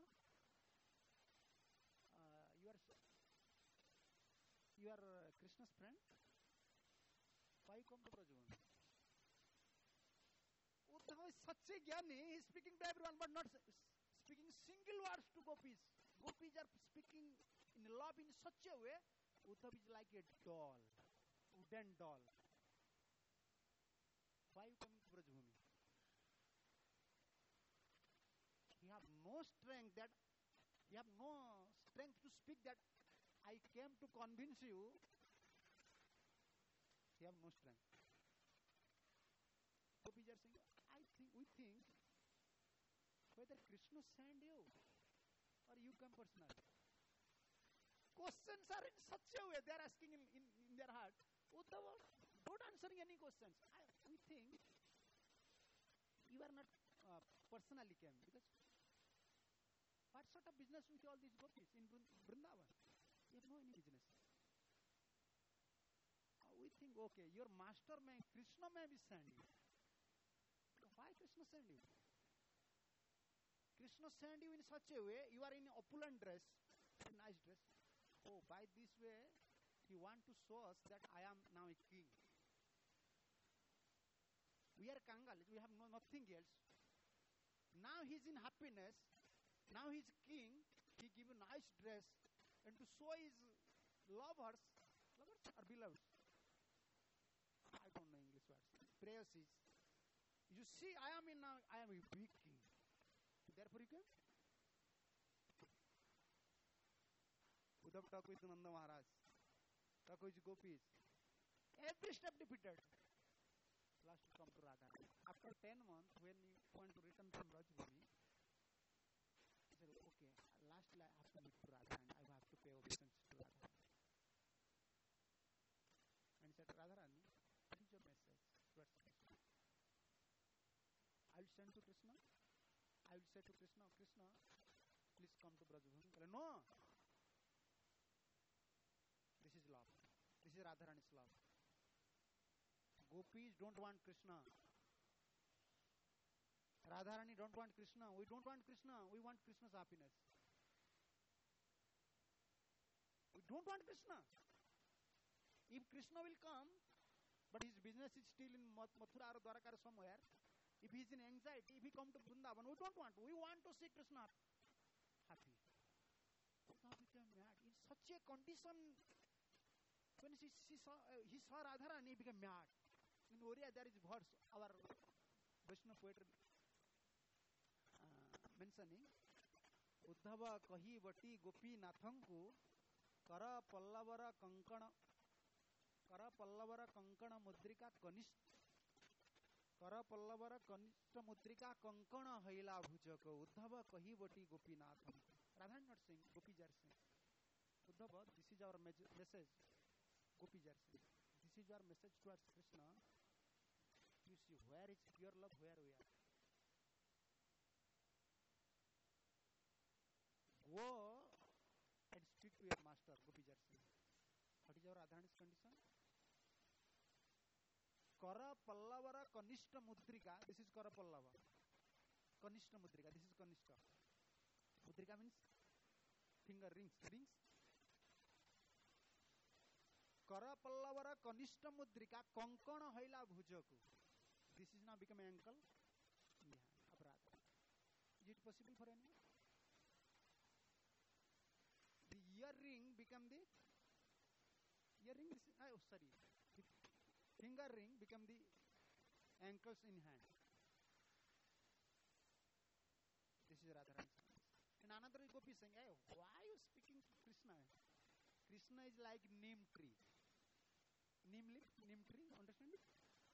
you are Krishna's friend. Why you come to Brajabhumi? Uddhava is such a jnani, he is speaking to everyone but not speaking single words to Gopis. Gopis are speaking in love in such a way, Uddhava is like a doll, wooden doll. Why you coming to Brajabhumi? He have no strength to speak that I came to convince you. He have no strength. Gopis are saying, we think whether Krishna sent you or you come personally. Questions are in such a way, they are asking in their heart, Uddhava, don't answering any questions. We think you are not personally came because what sort of business with all these gopis in Vrindavan? You have no any business. We think, okay, your master Krishna may be send you. Why Krishna send you? Krishna send you in such a way, you are in opulent dress, a nice dress. Oh, by this way, he want to show us that I am now a king. We are Kangalis, we have nothing else. Now he is in happiness. Now he is king. He give a nice dress, and to show his lovers or beloved. I don't know English words. Prayers. You see, I am a big king. Therefore you came. Uddhav talk with Nanda Maharaj. Talk with Gopis. Every step defeated. Last to come to Radha. After 10 months, when he want to return from Brajabhumi, he said, okay, lastly I have to meet to Radha and I have to pay obeisance to Radha. And he said, Radharani, what is your message? What's the message? I will send to Krishna. I will say to Krishna, Krishna, please come to Brajabhumi. No. This is love. This is Radharani's love. Gopis don't want Krishna. Radharani don't want Krishna. We don't want Krishna. We want Krishna's happiness. We don't want Krishna. If Krishna will come, but his business is still in Mathura or Dwaraka or somewhere, if he is in anxiety, if he come to Vrindavan, we don't want. We want to see Krishna happy. Uddhava became mad. In such a condition, when he saw Radharani, he became mad. In Oriya there is verse, our Vaishnava poetry mentioning, Uddhava kahi vati gopi nathanku kara pallavara kankana mudrika कर पल्लवर कनिष्ठ मुद्रिका कंकण हैला भुजक उद्धव कही बटी Gopinath Radha not sing gopi are sing Uddhav this is our message gopi are sing this is our message towards Krishna you see where is pure love where we are go and speak to your master gopi jar singh what is our radharani's condition kara pallavara kanishta mudrika this is kara pallava kanishta mudrika this is kanishta mudrika means finger rings kara pallavara kanishta mudrika kankana haila bhujaku this is now become ankle yeah aparadha is it possible for anyone the earring become the earring is oh sorry the finger ring become the ankles in hand this is Radharani's and another gopi is saying hey why are you speaking to Krishna Krishna is like neem tree neem leaf neem tree understand it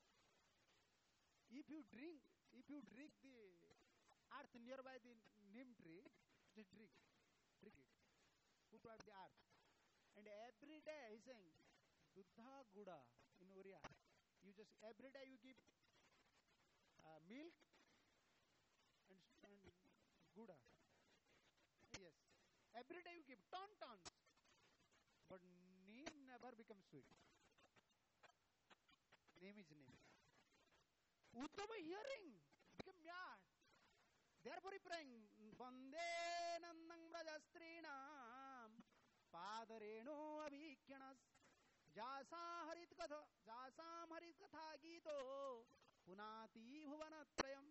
if you drink the earth nearby the neem tree just drink it put out the earth and every day he's saying dudha guda in Oriya you just every day you give milk and guda yes every day you give tons but neem never becomes sweet neem is neem Uddhava hearing became mad therefore he praying vande nandang brajastrinam padareno abhikyanas jasam harit katha gito punati bhuvanatrayam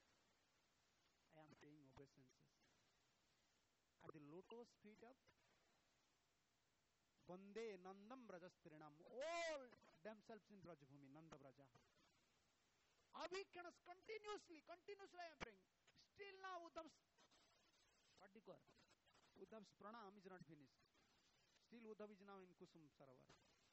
I am paying obeisances at the lotus feet of vande nandam brajastrinam all themselves in brajbhumi nanda braja abhikyanas continuously I am praying still now Uddhav's what do you call Uddhav's pranam is not finished still Uddhav is now in Kusum Sarovar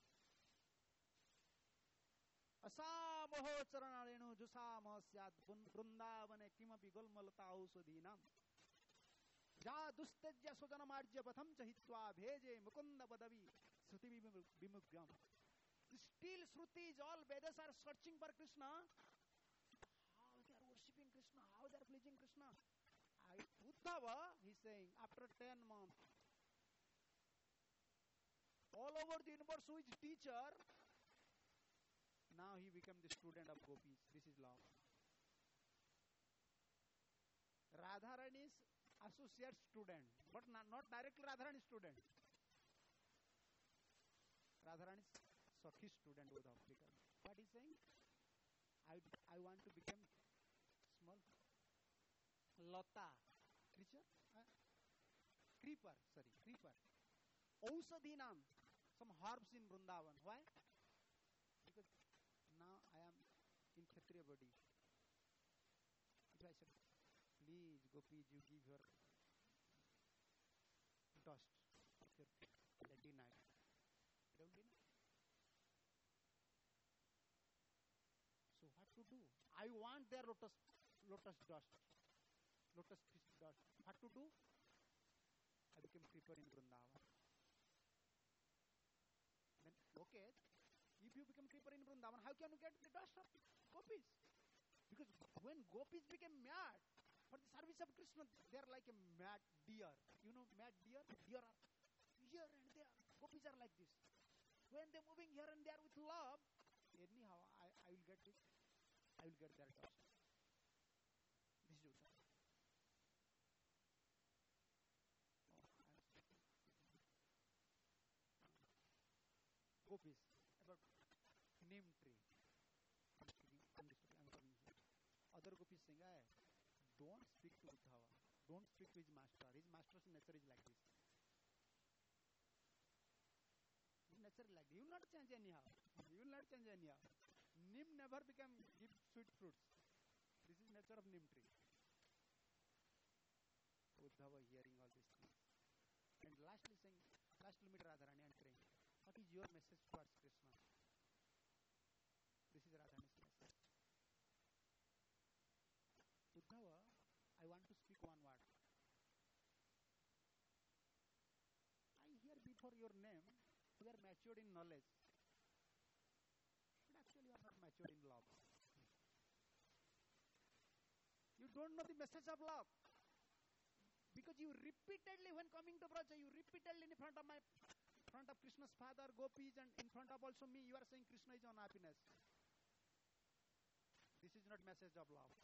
asamoho charanarenu jusama syad vrindavane kimapi gulmalata ausudhinam ja dustajya sujanamarjya patham chahitva bheje mukunda padavi shruti vimugyam still Shruti is all Vedas are searching for Krishna how they are worshipping Krishna how they are pleasing Krishna Uddhava he is saying after 10 months all over the universe who is teacher now he became the student of gopis this is love Radharani's associate student but not directly Radharani's student Radharani's Sakhi student Uddhav become what is saying I want to become small lata creature creeper Ausadhinam some herbs in Vrindavan why because now I am in Kshatriya body if I said please gopis you give your dust of your feet and I denied I don't deny so what to do I want their lotus dust lotus fish dust what to do I became creeper in Vrindavan then okay if you become creeper in Vrindavan how can you get the dust of gopis because when gopis became mad for the service of Krishna they are like a mad deer you know mad deer are here and there gopis are like this when they moving here and there with love anyhow I will get it I will get their dust this is Uddhava gopis about neem tree I'm coming here other gopis saying hey don't speak to Uddhava don't speak to his master's nature is like this his nature is like this. You will not change anyhow neem never give sweet fruits this is nature of neem tree Uddhava hearing all these things and lastly meet Radharani and praying what is your message towards Krishna this is Radharani's message for your name, we are matured in knowledge. But actually, you are not matured in love. You don't know the message of love. Because you repeatedly, when coming to Braja, you repeatedly in front of Krishna's father, gopis, and in front of also me, you are saying Krishna is unhappiness. This is not message of love.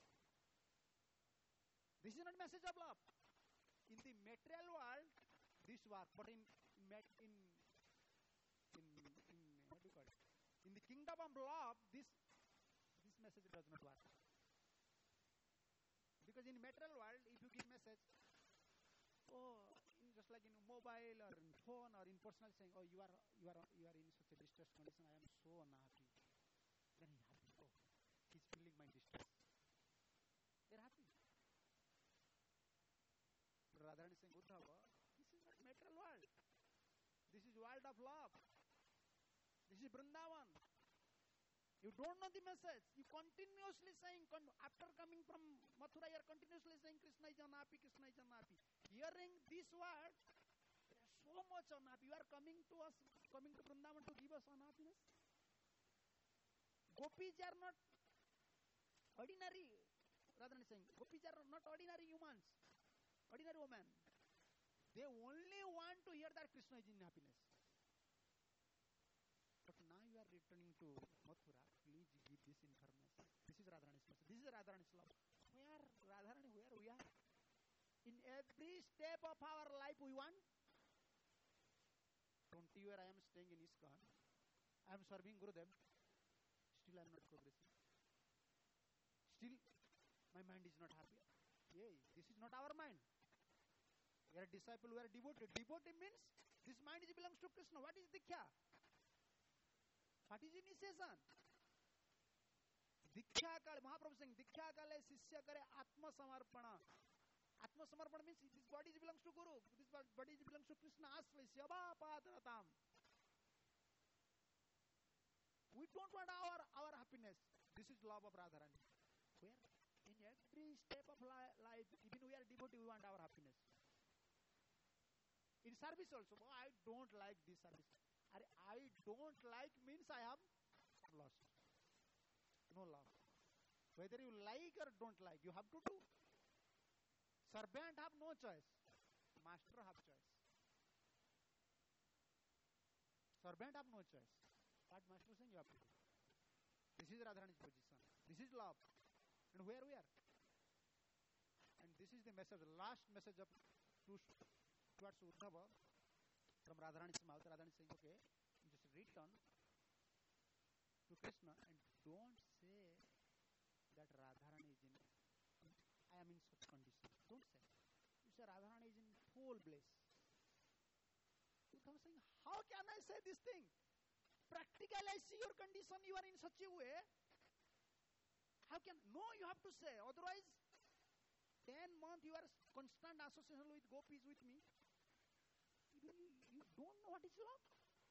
This is not message of love. In the material world, this work, but in what do you call it? In the kingdom of love, this message does not work. Because in material world, if you give message, just like in mobile or in phone or in personal, saying, oh, you are in such a distress condition, I am so unhappy. Then he happy. Oh, he's feeling my distress. They're happy. Radharani saying, Uddhava, this is not material world. This is world of love. This is Vrindavan. You don't know the message. You continuously saying, after coming from Mathura, you are continuously saying Krishna is unhappy, Krishna is unhappy. Hearing this word, they are so much unhappy. You are coming to us, coming to Vrindavan to give us unhappiness. Gopis are not ordinary. Radharani saying, gopis are not ordinary humans, ordinary women. They only want to hear that Krishna is in happiness. But now you are returning to Mathura. Please give this information. This is Radharani's message. This is Radharani's love. Where Radharani, where we are? In every step of our life we want. 20 years I am staying in ISKCON. I am serving Gurudev. Still I am not progressing. Still my mind is not happy. Yeah, this is not our mind. We are a disciple, we are devoted. Devotee means this mind belongs to Krishna. What is Diksha? What is initiation? Diksha kale, Mahaprabhu saying, Diksha kale sishya kare atma samarpana. Atma samarpana means this body belongs to Guru. This body belongs to Krishna. Asvasya padratam. We don't want our happiness. This is love of Radharani. Where? In every step of life, even we are devotee, we want our happiness. In service also, I don't like this service. I don't like means I have lost. No love. Whether you like or don't like, you have to do. Servant have no choice. Master have choice. Servant have no choice. What master saying, you have to do. This is Radharani's position. This is love. And where we are. And this is the message, last message of towards Uddhava from Radharani's mouth. Radharani saying, okay, just return to Krishna and don't say that Radharani is I am in such condition. Don't say. You say Radharani is in full bliss. Uddhava saying, how can I say this thing? Practically I see your condition, you are in such a way. How can, no, you have to say, otherwise 10 months you are constant association with gopis with me. You don't know what is love.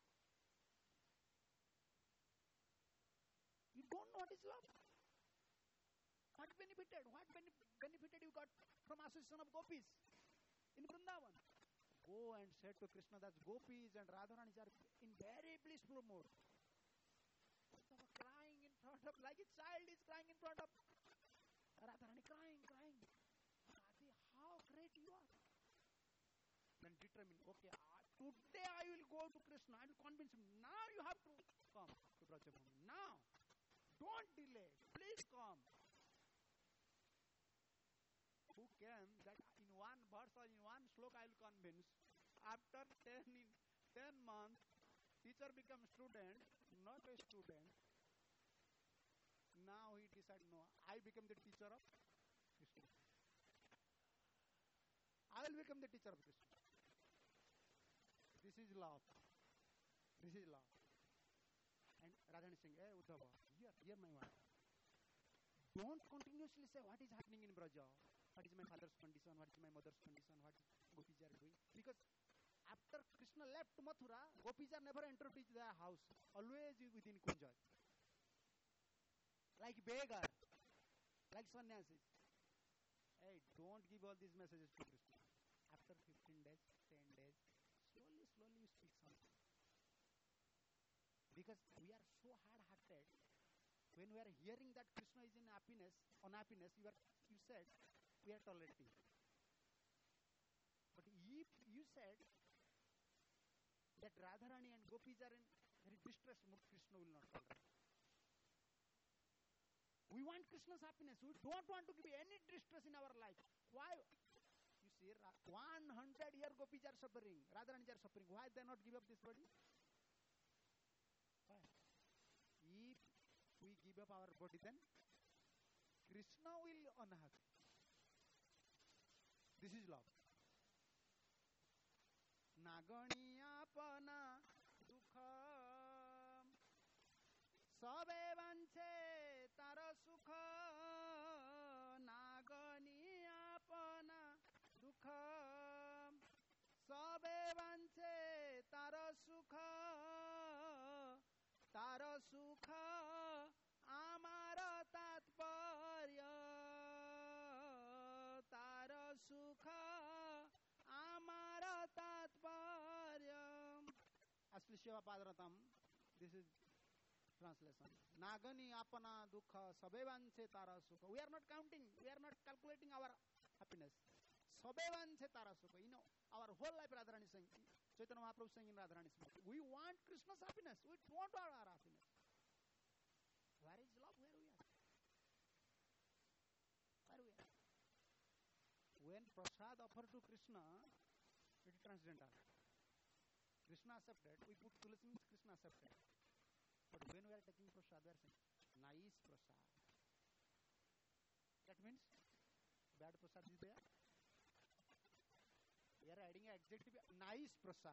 You don't know what is love. What benefited? What benefited you got from association of gopis in Vrindavan? Go and say to Krishna that gopis and Radharani are in very blissful mood. Crying in front of, like a child is crying in front of Radharani, crying. Radhe, how great you are. Then determine, okay, today I will go to Krishna. I will convince him. Now you have to come to Brajabhumi. Now. Don't delay. Please come. Who came that in one verse or in one sloka I will convince. After 10 months, teacher becomes student, not a student. Now he decided, no, I become the teacher of Krishna. I will become the teacher of Krishna. This is love. This is love. And Radharani saying, hey Uddhava, hear my word. Don't continuously say what is happening in Braja. What is my father's condition? What is my mother's condition? What gopis are doing? Because after Krishna left Mathura, gopis are never entered their house. Always within Kunjaj. Like beggar. Like sannyasis. Hey, don't give all these messages to Krishna. After 15 days, 10 days, slowly you speak something. we are so hard-hearted. When we are hearing that Krishna is in happiness, unhappiness, you said we are tolerating. But if you said that Radharani and Gopis are in very distress mood, Krishna will not tolerate. We want Krishna's happiness. We don't want to give any distress in our life. Why? You see, 100 years Gopis are suffering, Radharani are suffering. Why they not give up this body? Why? If we give up our body, then Krishna will unhappy. This is love. Nagani apana dukha sabe vanche tara sukha. Nagani apana dukha sabe vanche tara sukha. Tara sukha amara tatparya. Tara sukha amara tatparyam. Asli Shiva Padratam. This is translation. Nagani apana dukha sabevanche tara sukha. We are not counting. We are not calculating our happiness. Sabevanche tara sukha. You know, our whole life Radharani saying. Chaitanya Mahaprabhu saying in Radharani Smriti. We want Krishna's happiness. We want our happiness. Where is love? Where we are? Where we are? When prasad offered to Krishna, it is transcendental. Krishna accepted. We put tulsi means Krishna accepted. But when we are taking prasad, we are saying, nice prasad. That means bad prasad is there. We are adding an adjective, nice prasad.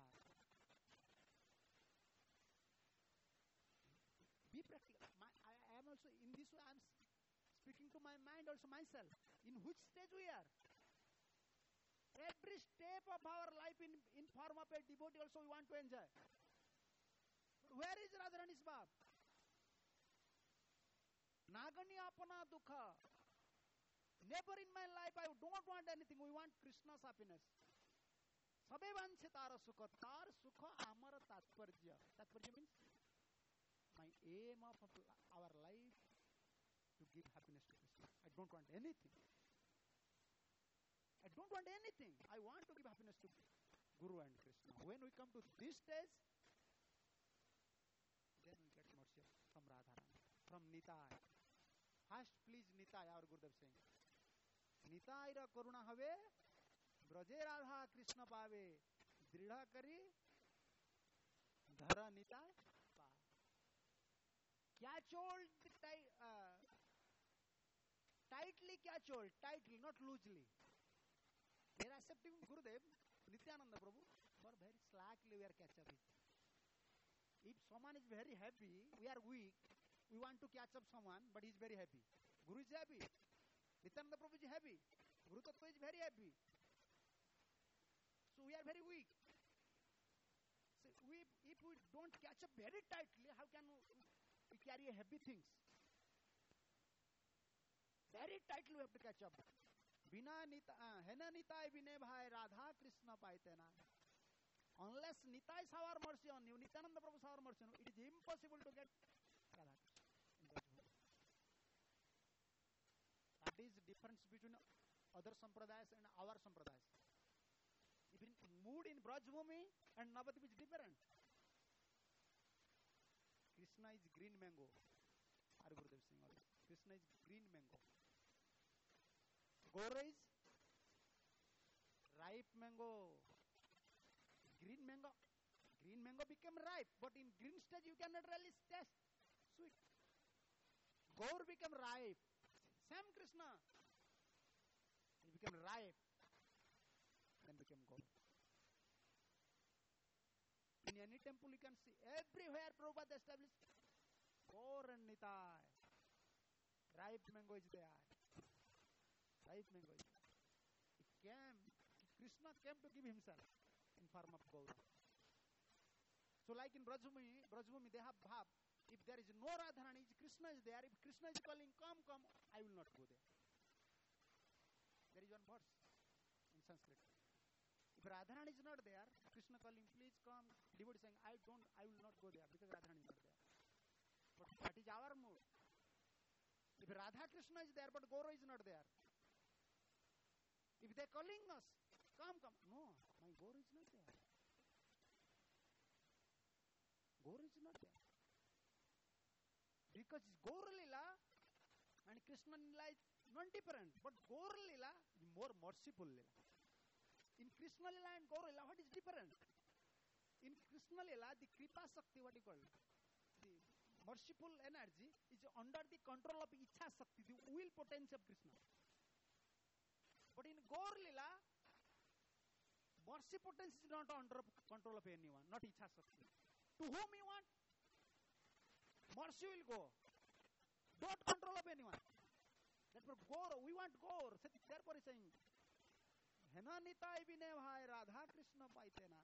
Be practical. I am also, in this way, I am speaking to my mind, also myself. In which stage we are? Every step of our life in form of a devotee also we want to enjoy. But where is Radharani's Bab? Nagani apana dukha. Never in my life I don't want anything. We want Krishna's happiness. Sabe vanche tara sukha. Tar sukha amara tatparya. Tatparya means my aim of our life to give happiness to Krishna. I don't want anything. I don't want anything. I want to give happiness to Guru and Krishna. When we come to this stage, then we get mercy from Radharani, from Nitai. First, please Nitai, our Gurudev saying. Nitai ra karuna have, braje Radha Krishna pave, dridha kari, dhara Nitai pa. Catch hold tightly, catch hold, tightly, not loosely. They are accepting Gurudev, Nityananda Prabhu, for very slackly we are catch up. If someone is very happy, we are weak, we want to catch up someone, but he is very happy. Guru is happy. Nityananda Prabhu is happy. Guru Tattva is very happy. So we are very weak. So if we don't catch up very tightly, how can we carry heavy things? Very tightly we have to catch up. Bina Hena Nitai Bine Bhai Radha Krishna Paitena. Unless Nitai is our mercy on you, Nityananda Prabhu is our mercy on you, it is impossible to get Radha Krishna. That is the difference between other sampradayas and our sampradayas. Even mood in Brajbhumi and Navadvip is different. Krishna is green mango. Our Gurudev Singh always. Krishna is green mango. Gaura is ripe mango. Green mango. Green mango became ripe, but in green stage you cannot really taste sweet. Gaur became ripe. Same Krishna. He became ripe. Then became Gaur. In any temple you can see everywhere Prabhupada established Gaur and Nitai. Ripe mango is there. Ripe mango is there. Krishna came to give himself in form of Gaura. So like in Brajbhumi they have bhav. If there is no Radharani, Krishna is there. If Krishna is calling, come, I will not go there. There is one verse in Sanskrit. If Radharani is not there, Krishna calling, please come. Devotee saying, I will not go there because Radharani is not there. But what is our mood? If Radha Krishna is there, but Gaura is not there. If they calling us, come, come. No, my Gaura is not there. Gaura is not there. Because Gaura Lila and Krishna Lila is not different. But Gaura Lila is more merciful Lila. In Krishna Lila and Gaura Lila, what is different? In Krishna Lila, the Kripa Shakti, what you call it? The merciful energy is under the control of Ichha Shakti, the will potency of Krishna. But in Gaur Lila, mercy potency is not under control of anyone, not Ichha Shakti. To whom you want, mercy will go. Don't control of anyone. Therefore, Gaur, we want Gaur. Therefore, he is saying, Hena Nitai Bine Bhai Radha Krishna Paitena.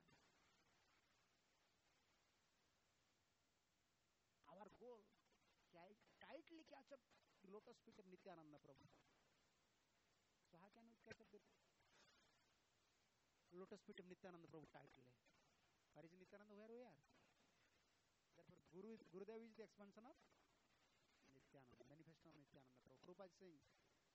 Our goal, tightly catch up the lotus feet of Nityananda Prabhu. So how can we catch up the lotus feet of Nityananda Prabhu tightly? Where is Nityananda? Where we are? Therefore, Gurudev is the expansion of Nityananda, manifestation of Nityananda Prabhu. Prabhupada is saying,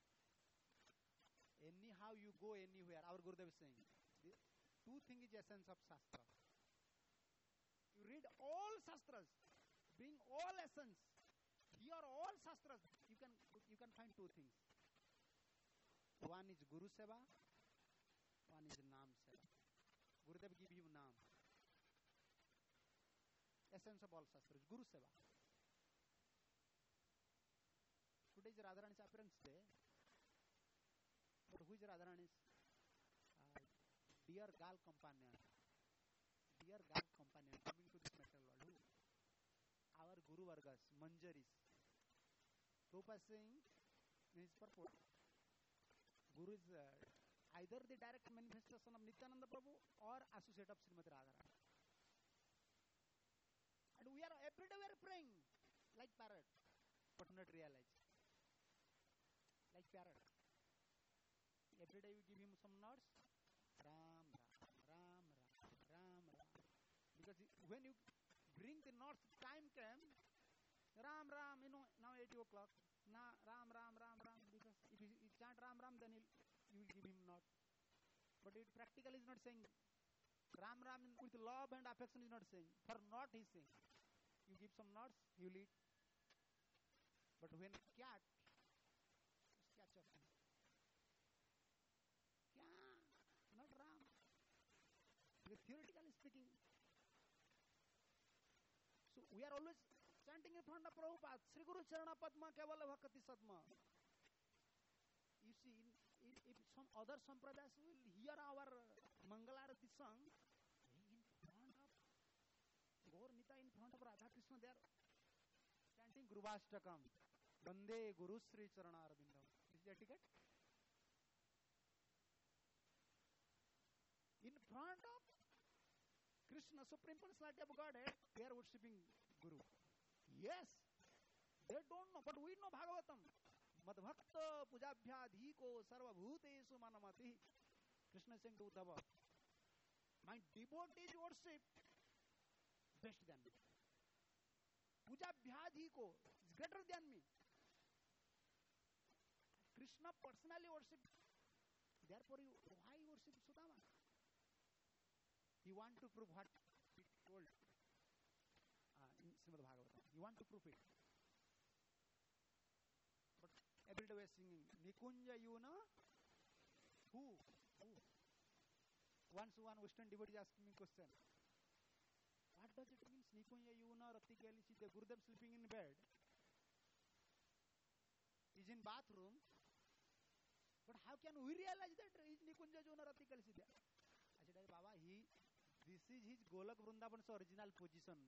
anyhow you go anywhere, our Gurudev is saying, the two things is essence of Shastra. You read all Shastras, bring all essence. Here all Shastras, you can find two things. One is Guru Seva, one is Naam Seva. Gurudev give you Naam. Essence of all Shastras, Guru Seva. Today is Radharani's appearance day. But who is Radharani's dear girl companion? Dear girl companion coming to this material world. Who? Our Guru Vargas, Manjaris. Prabhupada saying in his purport, Guru is either the direct manifestation of Nityananda Prabhu or associate of Srimati Radharani. And we are every day we are praying like parrot, but not realize. Like parrot. Every day we give him some nods. Ram, Ram, Ram, Ram, Ram, Ram. Because when you bring the nods, time came. Ram, Ram, now 8 o'clock. Now Ram, Ram, Ram, Ram. Because if you chant Ram, Ram, then you will give him nod. But it practically is not saying Ram, Ram with love and affection is not saying. For not he is saying. You give some nods, he will eat. But when cat, just catch up. Not Ram. Because theoretically speaking, so we are always chanting in front of Prabhupada, Sri Guru Charana Padma Kevala Bhakati Sadma. You see, if some other sampradayas will hear our Mangalarati song, in front of Gaur Nita, in front of Radha Krishna, they are chanting Guruvashtakam, Bande Guru Sri Charana Arvindam. Is that ticket? In front of Krishna, Supreme Personality of Godhead, they are worshipping Guru. Yes, they don't know, but we know Bhagavatam. Madbhakta pujabhyadhiko sarvabhutesu manamati. Krishna is saying to Uddhava, my devotees worship best than me. Pujabhyadhiko is greater than me. Krishna personally worship. Therefore, why worship Sudama? He want to prove what he told in Srimad Bhagavatam. He want to prove it. But every day we are singing Nikunja Yuna. Who? Once one Western devotee asked me a question. What does it mean? Nikunja Yuna Rati Kelisi. The Gurudev sleeping in bed. He's in bathroom. But how can we realize that is Nikunja Yuna Rati Kelisi there? I said, Baba, this is his Golak Vrindavan's original position.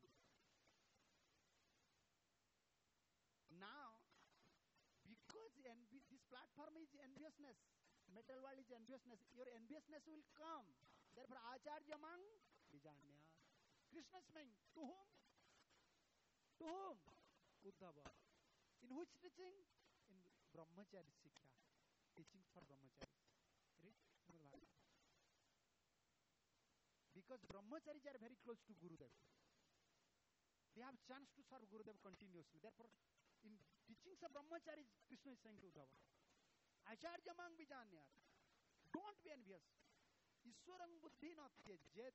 Now, because this platform is enviousness, metal world is enviousness, your enviousness will come. Therefore, Acharya Mang Vijanya. Krishna is saying, to whom? To whom? Uddhava. In which teaching? In Brahmachari Sikha. Teaching for Brahmacharis. Read Srimad Bhagavatam. Because Brahmacharis are very close to Gurudev. They have have chance to serve Gurudev continuously. Therefore, in teachings of brahmachari, Krishna is saying to Uddhava, Acharya mang bijanyat, don't be envious. Ishwarang buddhi not tyajyet.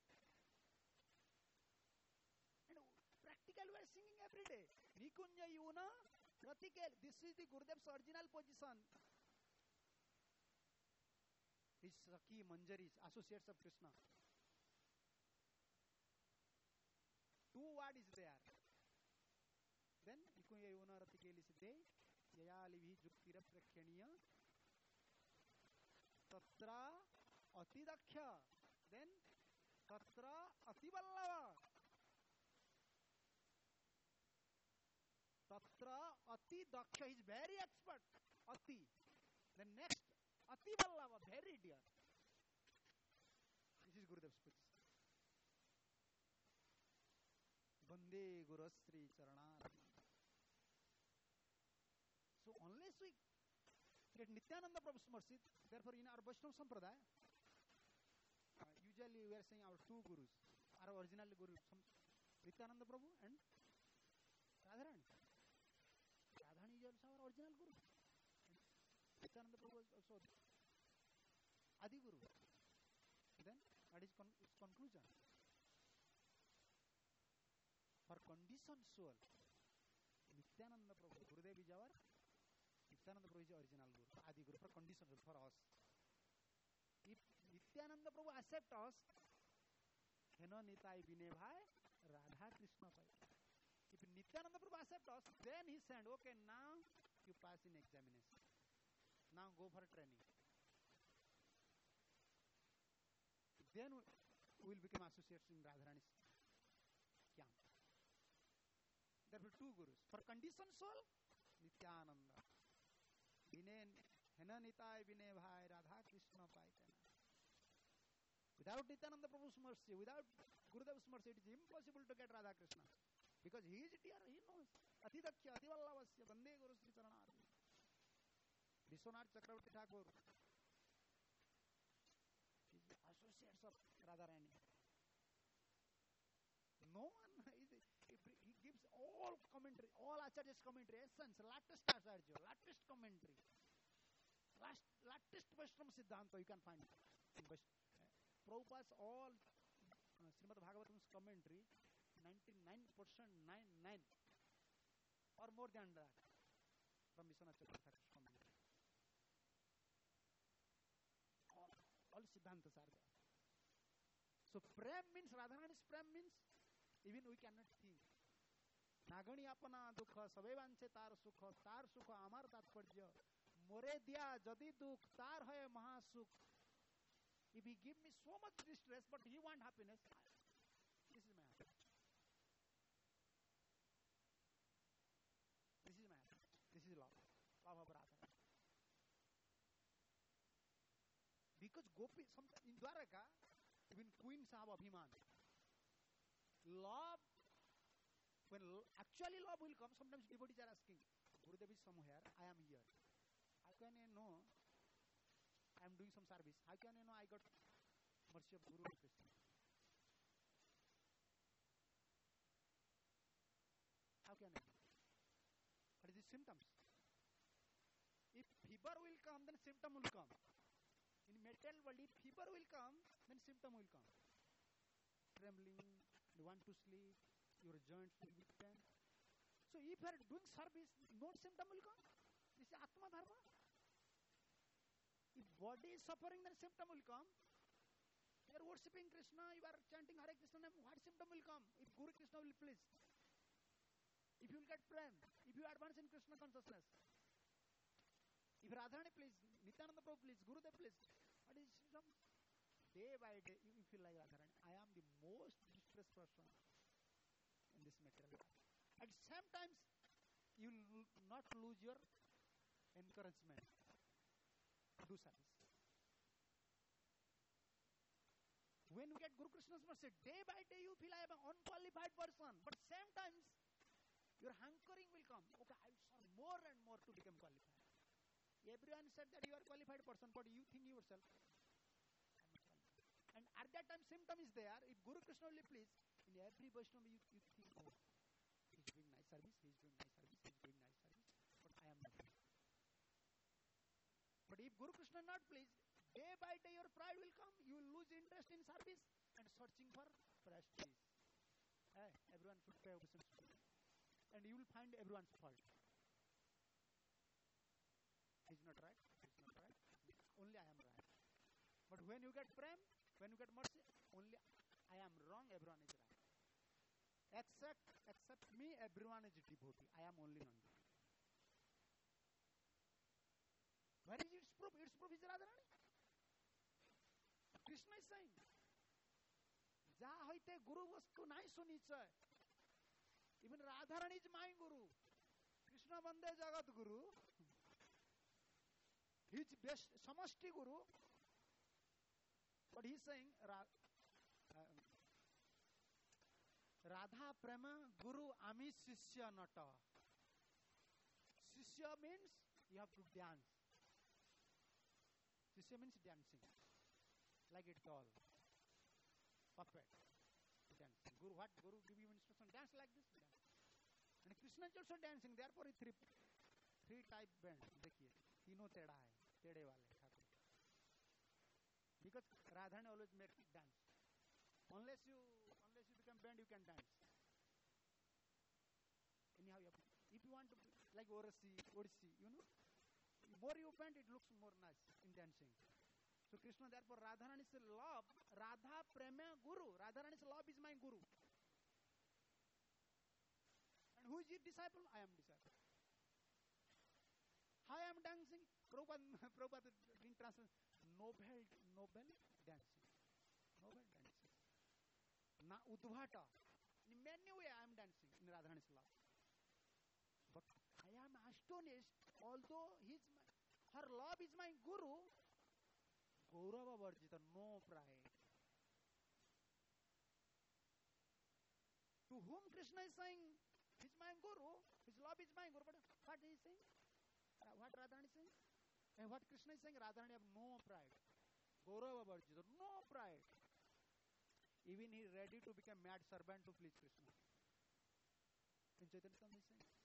And practical we are singing every day. Nikunja yuna pratikel. This is the Gurudev's original position. His Sakhi, Manjaris, associates of Krishna. Two word is there. Then Nikunja yuna pratikel is there. Yayalivi juktira prakhaniya. Tatra Atidakhya. Then Tatra Ativallava. Tatra Atidakhya is very expert. Ati. Then next Ativallava, very dear. This is Gurudev's speech. Bande Gurasri Charanarati. So unless we get Nityananda Prabhu's mercy, therefore in our Vaishnava Sampradaya, usually we are saying our two gurus, our original guru, Nityananda Prabhu and Radharani. Radharani is also our original guru. Nityananda Prabhu is also Adi Guru. Then that is its conclusion. For conditioned soul, Nityananda Prabhu, Gurudev is our Nityananda Prabhu is the original guru, Adi Guru, for conditioned soul, for us. If Nityananda Prabhu accept us, Hena Nitai Bine Bhai, Radha Krishna Pai. If Nityananda Prabhu accept us, then he said, okay, now you pass in examination. Now go for training. Then we will become associates in Radharani's camp. Therefore, two gurus. For conditioned soul, Nityananda. Hena Nitai Bine Bhai, Radha Krishna Pai. Without Nityananda Prabhu's mercy, without Gurudev's mercy, it is impossible to get Radha Krishna. Because he is dear, he knows. Atidakhya, Ativallavasya, Bande Guru Sri Charanarati. Vishwanath Chakravarti Thakur is associates of Radharani. No one, he gives all commentary, all Acharya's commentary, essence, latest Acharya, latest commentary, latest Vaishnava Siddhanta you can find in Prabhupada's all Srimad Bhagavatam's commentary, 99.99 or more than that from Vishwanath Chakravarti's commentary. All Siddhantas are there. So Prem means, Radharani's Prem means, even we cannot think. Nagani apana dukha, savevanche tar sukha amar tatparya, more diya jadi dukh, tar hai mahasukh. If he give me so much distress, but he want happiness, this is my happiness. This is my happiness. This is love. Love of Radharani. Because Gopi, in Dwaraka, even queens have Abhiman. Love, when actually love will come, sometimes devotees are asking, Gurudev is somewhere, I am here. How can I know I am doing some service? How can I know I got mercy of Guru and Krishna? How can I know? What is the symptoms? If fever will come, then symptom will come. In material world, if fever will come, then symptom will come. Trembling, you want to sleep, your joints will be pain. So if you are doing service, no symptom will come. This is Atma Dharma. If body is suffering, then symptom will come. You are worshipping Krishna, you are chanting Hare Krishna name, what symptom will come? If Guru Krishna will please. If you will get prem, if you advance in Krishna consciousness. If Radharani please, Nityananda Prabhu please, Gurudev please. What is symptom? Day by day, you feel like Radharani. I am the most distressed person in this material life. At sometimes, you will not lose your encouragement to do service. When we get Guru Krishna's mercy, day by day you feel I am an unqualified person. But same times, your hankering will come. Okay, I will serve more and more to become qualified. Everyone said that you are a qualified person, but you think yourself, and at that time symptom is there. If Guru Krishna will please, in every Vaishnava you think, oh, service, he is doing nice service, he is doing nice service, but I am not doing. But if Guru Krishna not pleased, day by day your pride will come. You will lose interest in service and searching for prestige. Everyone should pay obeisance to me. And you will find everyone's fault. He's not right, he's not right. Only I am right. But when you get prem, when you get mercy, only I am wrong, everyone is right. Except me, everyone is devotee. I am only non-devotee. Where is its proof? Its proof is Radharani. Krishna is saying, যাহা হইতে গুরু বস্তু নাই সুনিশ্চয়. Even Radharani is my guru. Krishna Bande Jagat Guru. He is best samashti guru. But he is saying Radha Prema Guru Ami Sishya Nata. Sishya means you have to dance. Sishya means dancing. Like a doll. Puppet. Dancing. Guru, what? Guru give you instruction? Dance like this? Dance. And Krishna is also dancing. Therefore, three type band. देखिए, तीनों टेढ़ा है, टेढ़े वाले Thakur. Because Radharani always make dance. Unless you become band, you can dance. Anyhow, if you want to be like Odissi, you know, more you bend, it looks more nice in dancing. So Krishna, therefore, Radharani's love, Radha Prema Guru. Radharani's love is my guru. And who is his disciple? I am disciple. How I am dancing? Prabhupada didn't translate. Noble dancing. Noble dancing. Na udvata. In many ways I am dancing in Radharani's love. But I am astonished, although her love is my guru, Gaurava Varjita, no pride. To whom Krishna is saying, he's my guru, his love is my guru, but what he is saying? What Radharani is saying? And what Krishna is saying, Radharani have no pride. Gaurava Varjita, no pride. Even he is ready to become mad servant to please Krishna. In Chaitanya Charitamrita he is saying,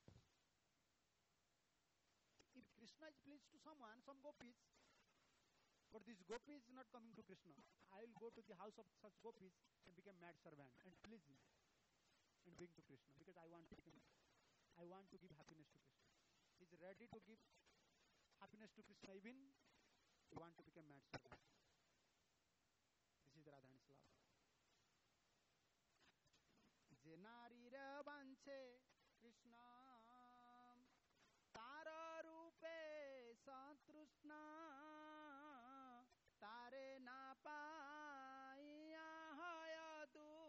if Krishna is pleased to someone, some gopis, but this gopi is not coming to Krishna, I will go to the house of such gopis and become mad servant and please him and bring to Krishna, because I want to give happiness to Krishna. He is ready to give happiness to Krishna, even he want to become mad servant. This is Radharani's love. Je narira vanche Krishna tara rupe satrushna tare na paiya haya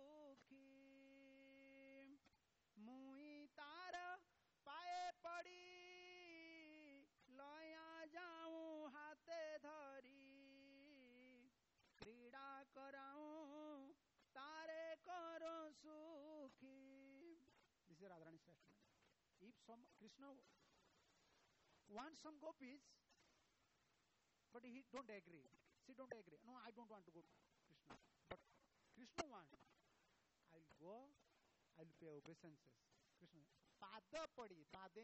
dukhi mui tara paye padi laya jaun hate dhari krida karau tare karo sukhi. This is Radharani's statement. If Krishna wants some gopis, but he don't agree. She don't agree. No, I don't want to go to Krishna. But Krishna wants. I'll go. I'll pay obeisances. Krishna. Pada padi.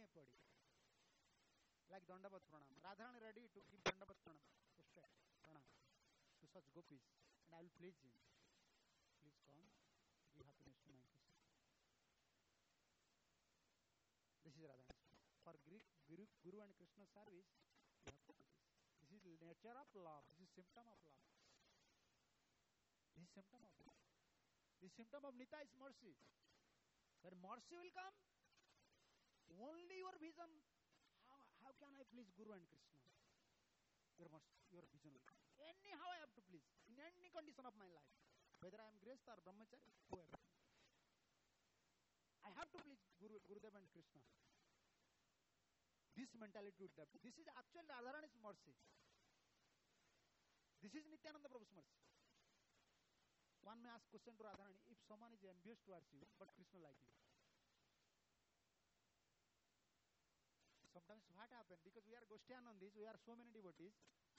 Like Dandavat Pranam. Radharani ready to give Dandavat Pranam. Pranam to such gopis. And I will please him. Please come. Give happiness to my Krishna. This is Radharani's. For Guru and Krishna service, you have to do this. This is nature of love. This is symptom of love. This is symptom of love. This symptom of Nitai's mercy. When mercy will come, only your vision. How can I please Guru and Krishna? Your vision will come. Anyhow I have to please. In any condition of my life. Whether I am Grihastha or Brahmachari, whoever. I have to please Gurudev and Krishna. This mentality would develop. This is actually Radharani's mercy. This is Nityananda Prabhu's mercy. One may ask question to Radharani, if someone is envious towards you, but Krishna like you. Sometimes what happens, because we are Goshtianandis, we are so many devotees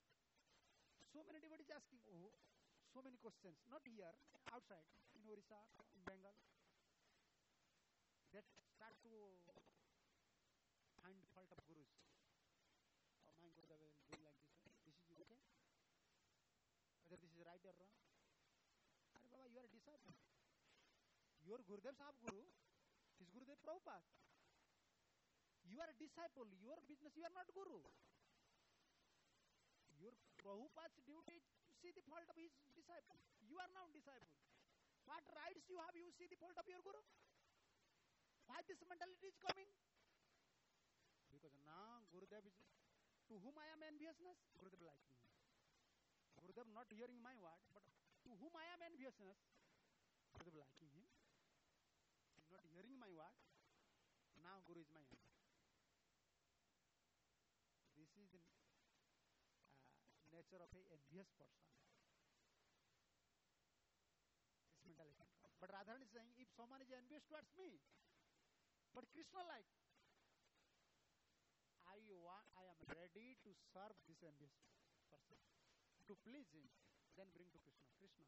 asking so many questions, not here, outside, in Orissa, in Bengal. That start to find fault of gurus. Oh, my Gurudev will do like this. This is okay? Whether this is right or wrong? Are Baba, you are a disciple. Your Gurudev Sahab Guru, his Gurudev Prabhupada. You are a disciple. Your business, you are not Guru. Your Prabhupada's duty is to see the fault of his disciple. You are now disciple. What rights you have, you see the fault of your Guru? Why this mentality is coming? Because now Gurudev is, to whom I am enviousness, Gurudev liking me. Gurudev not hearing my word, but to whom I am enviousness, Gurudev liking him. He is not hearing my word. Now Guru is my enemy. This is the nature of a envious person. This mentality. But Radharani is saying, if someone is envious towards me, but Krishna like, I am ready to serve this envious person, to please him, then bring to Krishna. Krishna,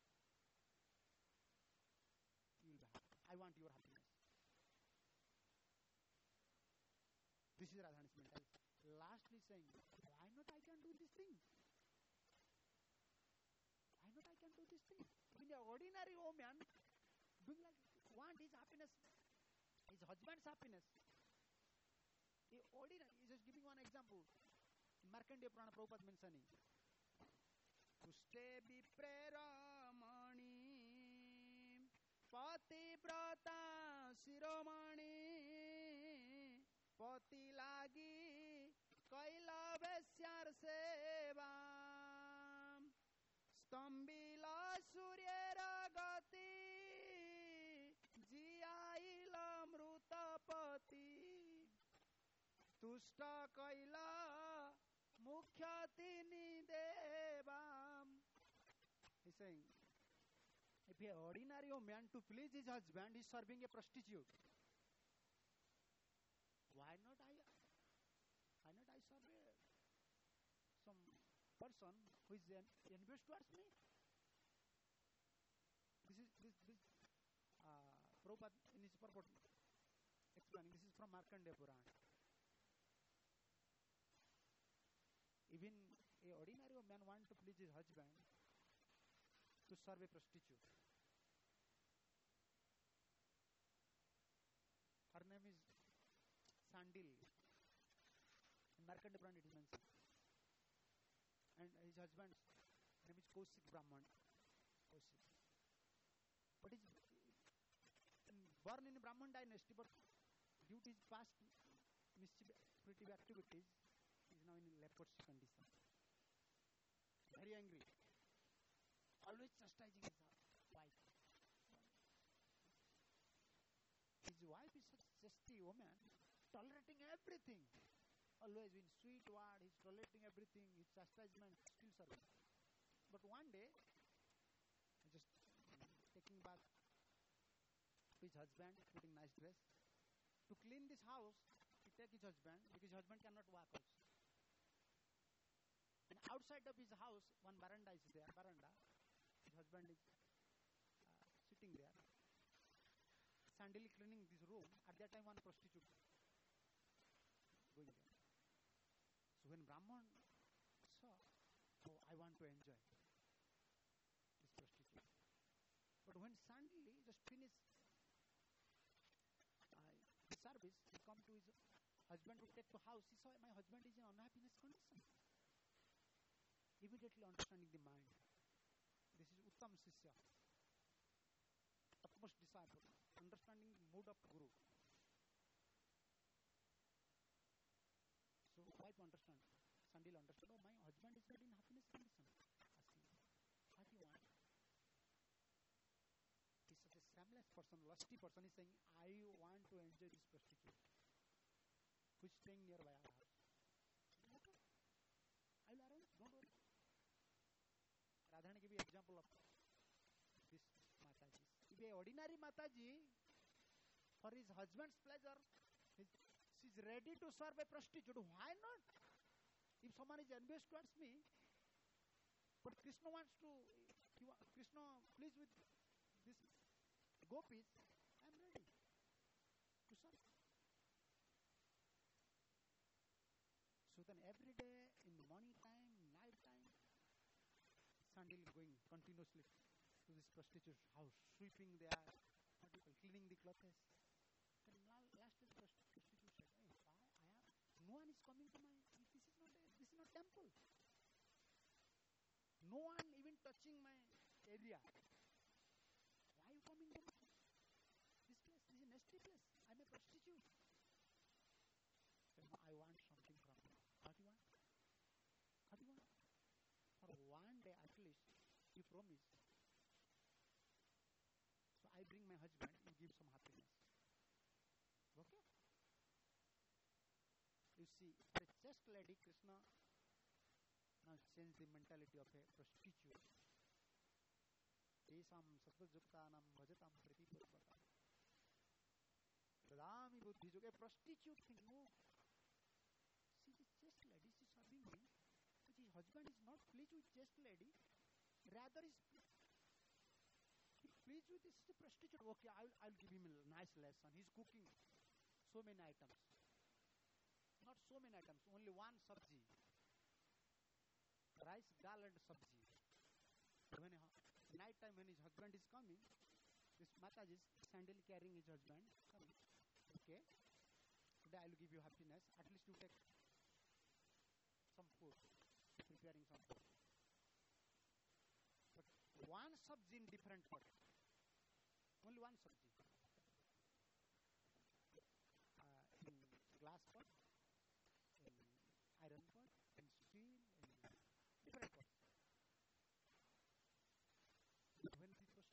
you will be happy. I want your happiness. This is Radharani's mentality. Lastly saying, why not I can do this thing? Why not I can do this thing? Even the ordinary woman doing like, want his happiness, his husband's happiness. The ordinary, just giving one example. Markandeya Purana Prabhupada mentioning. Puste vipraramani pativrata shiromani pati lagi kaila vesyar sevam stambila suryera gati jiaila mrutapati Tushta kaila mukhyatini devam. He's saying, if a ordinary man to please his husband is serving a prostitute, why not I serve some person who is envious towards me? This Prabhupada in his purport explaining. This is from Markandeya Purana. Even a ordinary man want to please his husband to serve a prostitute. Her name is Sandil. In Markandeya Purana it is mentioned. And his husband's name is Kaushik Brahman. Kaushik. But he's born in Brahman dynasty, but due to his past mischievous activities, he is now in leprosy condition. Very angry. Always chastising his wife. His wife is such a zesty woman, tolerating everything. Always in sweet word, he's tolerating everything, his chastisement, still serving. But one day, just taking bath to his husband, putting nice dress. To clean this house, he take his husband, because his husband cannot walk also. And outside of his house, one veranda is there, his husband is sitting there, sandily cleaning this room. At that time, one prostitute going there. So when Brahman saw, oh, I want to enjoy this prostitute. But when suddenly just finished his service, he come to his husband to take to house. He saw my husband is in unhappiness condition. Immediately understanding the mind. This is Uttam Sisya, utmost disciple, understanding the mood of Guru. So wife understand. Sandil understood. Oh, my husband is not in happiness condition. Asking, what do you want? He's such a shameless person, lusty person. He's saying, I want to enjoy this prostitute who is staying nearby our house. Okay, I will arrange. Don't worry. Radharani give you example of this Mataji. If a ordinary Mataji, for his husband's pleasure, she is ready to serve a prostitute. Why not? If someone is envious towards me, but Krishna wants to, Krishna please with this gopis, I am ready to serve. Sandil going continuously to this prostitute's house, sweeping their, what do you call, cleaning the clothes. Then last the prostitute said, "Hey, no one is coming to my. This is not temple. No one even touching my area. Why are you coming to this place? This is a nasty place. I'm a prostitute. Said, no, I want something from you. What do you want? What do you want? For one day at least, you promise. So I bring my husband, you give some happiness. Okay? You see, for a chaste lady, Krishna now changed the mentality of a prostitute. Tesam satvajuktanam bhajatam pratipurvakam. Dadami buddhi a prostitute think, no, she's a chaste lady, she's serving me. But his husband is not pleased with chaste lady. Rather is pleased with this is a prostitute. Okay, I'll give him a nice lesson. He's cooking so many items. Not so many items, only one sabji. Rice, dal and sabji. When night time when his husband is coming, this Mataji is Sandil carrying his husband. Coming. Okay, today I will give you happiness. At least you take some food, preparing some food. But one sabji in different pot. Only one sabji. In glass pot, in iron pot, in steel, in different pots. When this was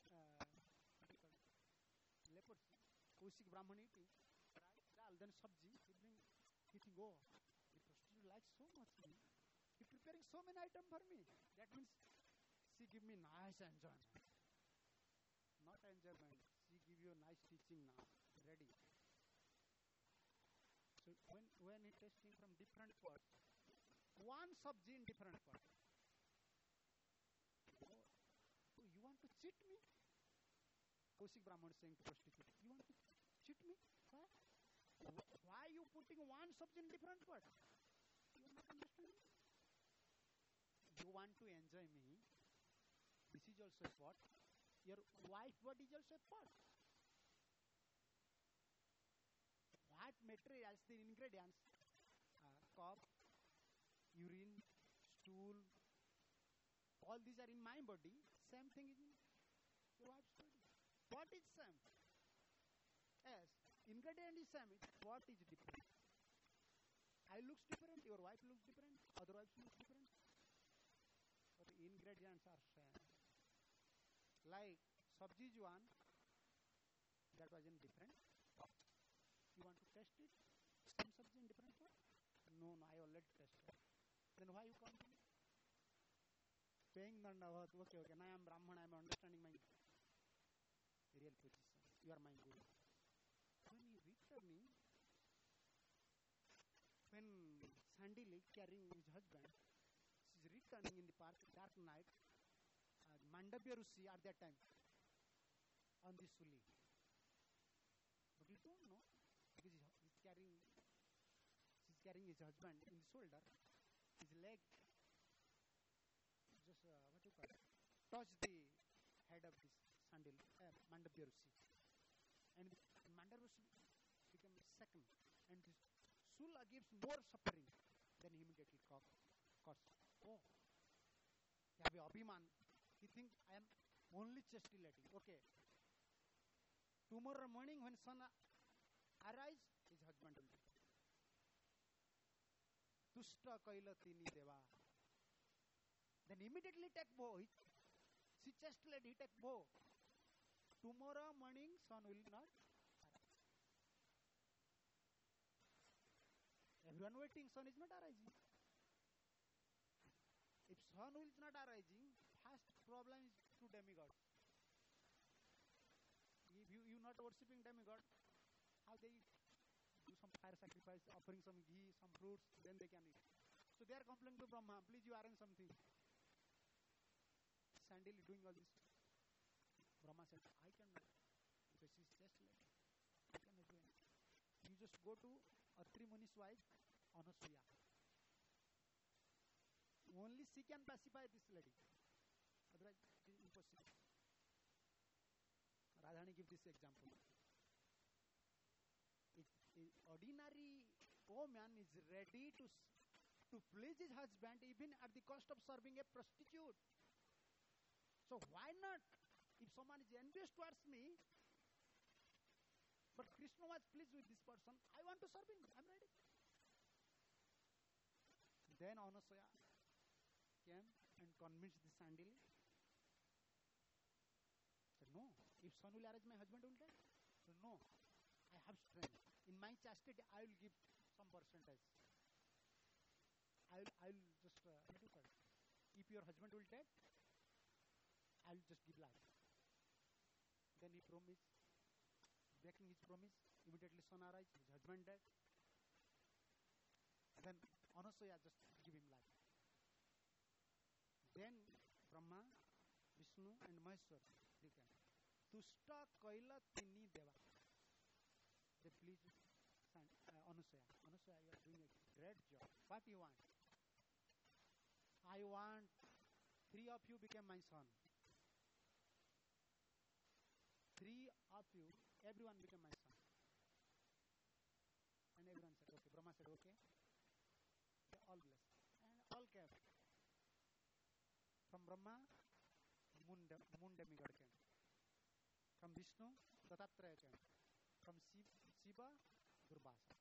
leprosy, Kaushik Brahman eating rice, dal, then sabji, he think, oh, the prostitute likes so much me. He preparing so many items for me. That means she give me nice enjoyment. Not enjoyment. She give you a nice teaching now. Ready. So when he tasting from different pots, one sabji in different pot. Oh, you want to cheat me? Kaushik Brahman is saying to prostitute, you want to cheat me? Why? Why are you putting one sabji in different pot? You are not understanding? You want to enjoy me? This is also a pot. Your wife body is also a pot. What materials, the ingredients, cough, urine, stool, all these are in my body. Same thing is in your wife's body. What is same? Yes, ingredient is same. What is different? I looks different. Your wife looks different. Other wives looks different. But the ingredients are same. Like sabji is one, that was in different. You want to test it? Same sabji in different pot? No, I already tested. Then why you come to me? Paying dandavat. Okay. Now I am Brahman. I am understanding my real position. You are my guru. When he returning, when Sandili carrying his husband, she is returning in the park, dark night. Mandavya Rushi at that time on the Suli. But you don't know because she's carrying his husband in the shoulder. His leg just what you call touch the head of this Sandil Mandavya Rushi, and Mandavya Rushi becomes second, and this Sula gives more suffering. Then he immediately curse. Oh, Yabe Abhiman. He thinks I am only chastity lady. Okay. Tomorrow morning when sun arise, his husband will be. Tushta kaila tini deva. Then immediately take bow. She chastity lady, he take bow. Tomorrow morning sun will not arise. Everyone waiting, sun is not arising. If sun is not arising, first problem is to demigods. If you not worshipping demigod, how they do some fire sacrifice, offering some ghee, some fruits, then they can eat. So they are complaining to Brahma, please you arrange something. Sandil doing all this. Brahma said, I cannot, because she is just lady. I cannot do anything. You just go to Atri Muni's wife, Anasuya. Only she can pacify this lady. average, it is impossible. Radharani give this example. Ordinary woman is ready to please his husband even at the cost of serving a prostitute. So why not? If someone is envious towards me, but Krishna was pleased with this person, I want to serve him, I'm ready. Then Anusaya came and convinced the Sandili. Said, no, if son will arrange, my husband will take. So no, I have strength. In my chastity, I will give some percentage. I'll just, if your husband will take, I'll just give life. Then he promised, breaking his promise, immediately son arrived, his husband died. Then Anusaya just give him life. Then Brahma, Vishnu and Maheshwar, they came. Tushta Kaila Tini Deva. They pleased Anusaya. Anusaya, you are doing a great job. What you want? I want 3 of you become my son. 3 of you, everyone become my son. And everyone said, okay. Brahma said, okay. They all blessed. And all came. From Brahma, moon demigod came. From Vishnu, Dattatreya came. From Shiva, Durvasa.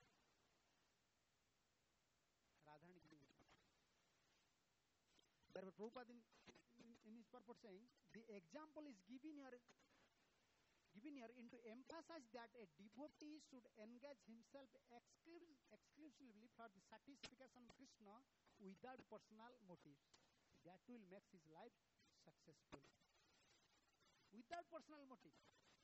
Radharani giving it. Therefore, Prabhupada in his purport saying, the example is given here into emphasize that a devotee should engage himself exclusively for the satisfaction of Krishna without personal motives. That will make his life successful. Without personal motive.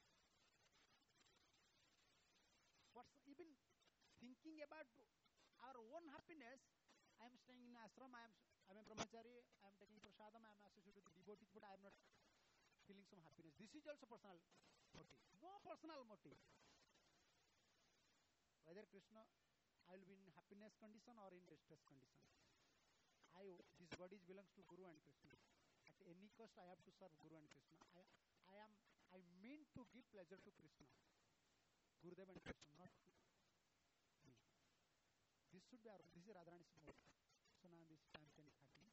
Even thinking about our own happiness, I am staying in ashram, I am a brahmachari, I am taking prasadam, I am associated with devotees, but I am not feeling some happiness. This is also personal motive. No personal motive. Whether Krishna, I will be in happiness condition or in distress condition. This body belongs to Guru and Krishna. At any cost, I have to serve Guru and Krishna. I mean to give pleasure to Krishna, Gurudev and Krishna, not me. This is Radharani's motive. So now this time 10:30.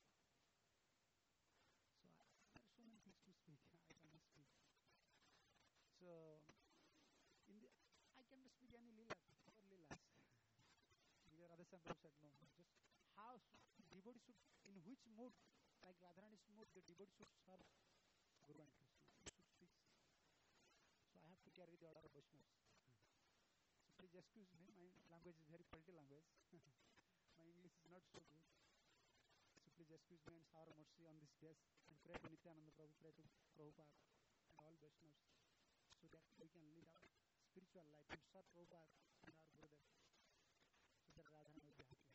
So there are so many things to speak. I cannot speak. So I cannot speak any leelas or leelas. Because Radha Prabhu said no. Just how devotee should, in which mood, like Radharani's mood, the devotee should serve Guru and Krishna. He should speak. So I have to carry the order of Vaishnavas. So please excuse me, my language is very faulty language. My English is not so good. So please excuse me and shower mercy on this days and pray to Nityananda Prabhu, pray to Prabhupada and all Vaishnavas so that we can lead our spiritual life and serve Prabhupada and our Gurudev so that Radharani will be happy.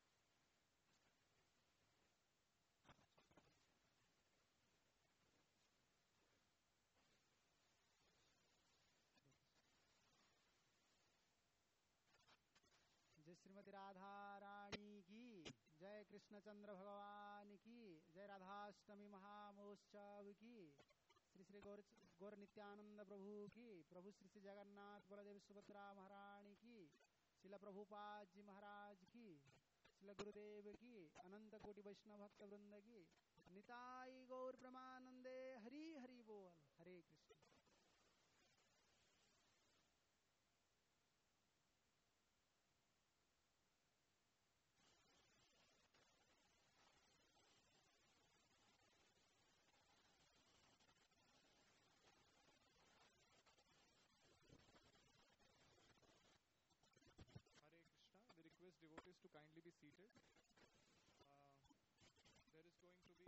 जय श्रीमती राधा रानी की जय, कृष्ण चंद्र भगवान की जय, राधाष्टमी महामहोत्सव की, श्री श्री गौर नित्यानंद प्रभु की, प्रभु श्री श्री जगन्नाथ बलदेव सुभद्रा महारानी की, श्रील प्रभुपाद जी महाराज की, श्रील गुरुदेव की, अनंत कोटि वैष्णव भक्त वृंद की, निताई गौर ब्रह्मानंदे, हरि हरि बोल, हरे Krishna. Devotees to kindly be seated. There is going to be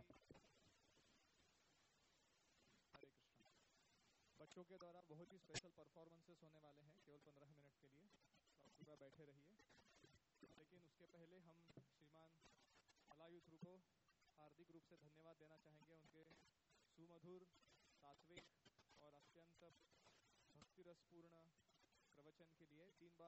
Hare Krishna. बच्चों के द्वारा बहुत ही स्पेशल परफॉर्मेंसेस होने वाले हैं केवल 15 मिनट के लिए, तो आप कृपया बैठे रहिए. लेकिन उसके पहले हम श्रीमान अलायुध को हार्दिक रूप से धन्यवाद देना चाहेंगे उनके सुमधुर, सात्विक और अत्यंत भक्ति रसपूर्ण प्रवचन के लिए. 3 बार